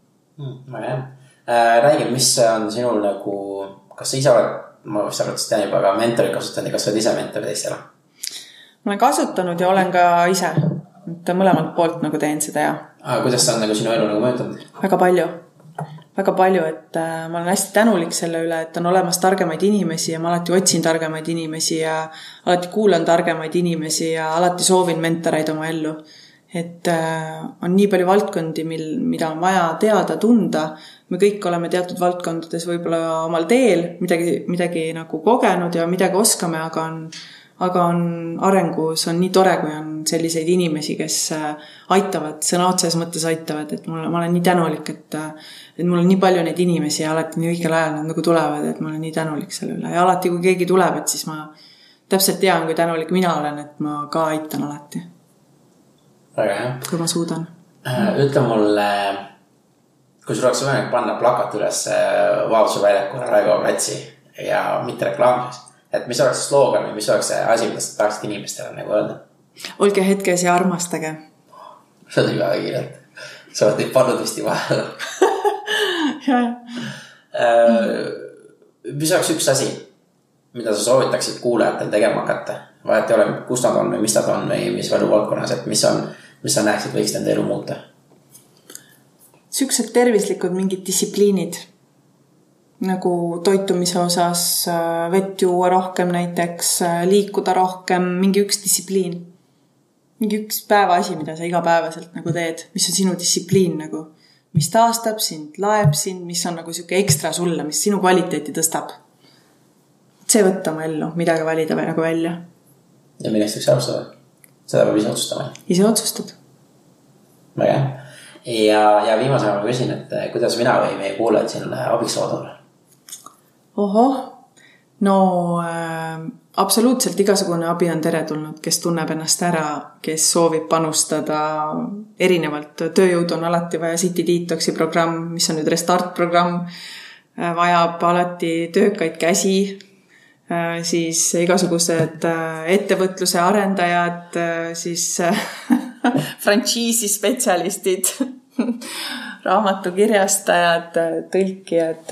Räägi, mis on sinul nagu, kas sa ise oled, ma vist arvates tean juba, aga mentorid kasutanud ja kas sa oled ise mentor teistele? Ma olen kasutanud ja olen ka ise. Et mõlemalt poolt nagu teen seda ja. Aga kuidas see on nagu sinu elu nagu mõjutanud? Väga palju, et ma olen hästi tänulik selle üle, et on olemas targemaid inimesi ja ma alati otsin targemaid inimesi ja alati kuulan targemaid inimesi ja alati soovin mentoreid oma ellu. Et on nii palju valdkondi, mida on vaja teada, tunda. Me kõik oleme teatud valdkondades võib-olla omal teel, midagi nagu kogenud ja midagi oskame, aga on arengus on nii tore, kui on selliseid inimesi, kes aitavad, sõna otses mõttes aitavad, et ma olen nii tänulik, et mul on nii palju neid inimesi ja alati nii õigel ajal nad nagu tulevad, et ma olen nii tänulik selle üle. Ja alati, kui keegi tuleb, et siis ma täpselt tean, kui tänulik mina olen, et ma ka aitan alati. Väga hea. Kui ma suudan. Ütle mulle, kui sul oleks võimalik panna plakat üles Vabaduse väljakul Raekoja platsi ja mitte reklaamises, et mis oleks sloogan või mis oleks see asi, mida sa tahaksid inimestele nagu öelda? Olge hetkes ja armastage. See on väga kiirelt. Sa oled neid pannud vist juba. Mis oleks üks asi, mida sa soovitaksid kuulajatel tegema hakata? Vahet ei ole, kus nad on või mis nad on või mis elu valdkonnas, et mis sa näeksid võiks nende elu muuta? Süksed tervislikud mingid distsipliinid. Nagu toitumise osas vett juua rohkem näiteks, liikuda rohkem, mingi üks distsipliin. Mingi üks päeva asi, mida sa igapäevaselt nagu teed, mis on sinu distsipliin nagu, mis taastab sind, laeb sind, mis on nagu siuke ekstra sulle, mis sinu kvaliteeti tõstab. See võtta oma ellu, midagi valida või nagu välja. Ja millest võiks alustada? Seda peab ise otsustama. Ise otsustad. Väga. Ja viimasena ma küsin, et kuidas mina või meie kuulajad siin abiks saavad olla? Ohoh, no absoluutselt igasugune abi on teretulnud, kes tunneb ennast ära, kes soovib panustada erinevalt. Tööjõud on alati vaja City Detoxi programm, mis on nüüd Restart programm, vajab alati töökaid käsi, siis igasugused ettevõtluse arendajad, siis frantsiisi spetsialistid, raamatukirjastajad, tõlkijad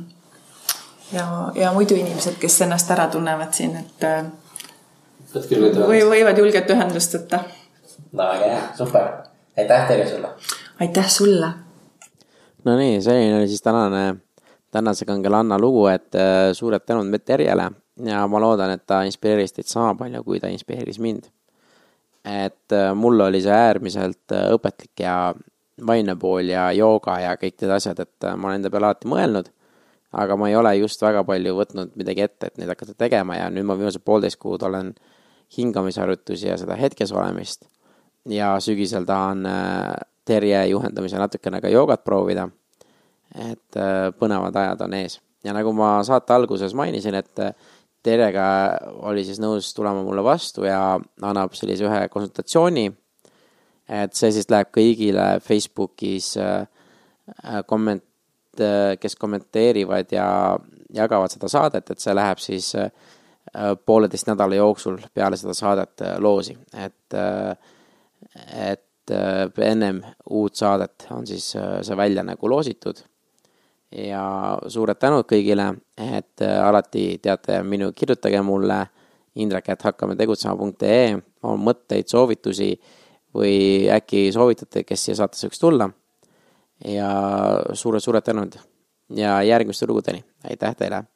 ja muidu inimesed, kes ennast ära tunnevad siin, et võivad julget ühendust võtta. No väga hea, super. Aitäh teile sulle. Aitäh sulle. No nii, selline oli siis tänase Kangelanna lugu, et suured tänud Terjele ja ma loodan, et ta inspireeris teid sama palju, kui ta inspireeris mind. Et mul oli see äärmiselt õpetlik ja vaimne pool ja jooga ja kõik need asjad, et ma olen enda peale alati mõelnud, aga ma ei ole just väga palju võtnud midagi ette, et neid hakata tegema ja nüüd ma viimased 1,5 kuud olen hingamisharjutusi ja seda hetkes olemist ja sügisel tahan Terje juhendamise natukene ka joogat proovida, et põnevad ajad on ees. Ja nagu ma saate alguses mainisin, et Terjega oli siis nõus tulema mulle vastu ja annab sellise ühe konsultatsiooni, et see siis läheb kõigile Facebookis kes kommenteerivad ja jagavad seda saadet, et see läheb siis 1,5 nädala jooksul peale seda saadet loosi, et ennem uut saadet on siis see välja nagu loositud. Ja suured tänud kõigile, et alati teate kirjutage mulle indrek@hakkametegutsema.ee on mõtteid, soovitusi või äkki soovitate, kes siia saatesse võiks tulla. Ja suured tänud ja järgmiste lugudeni. Aitäh teile!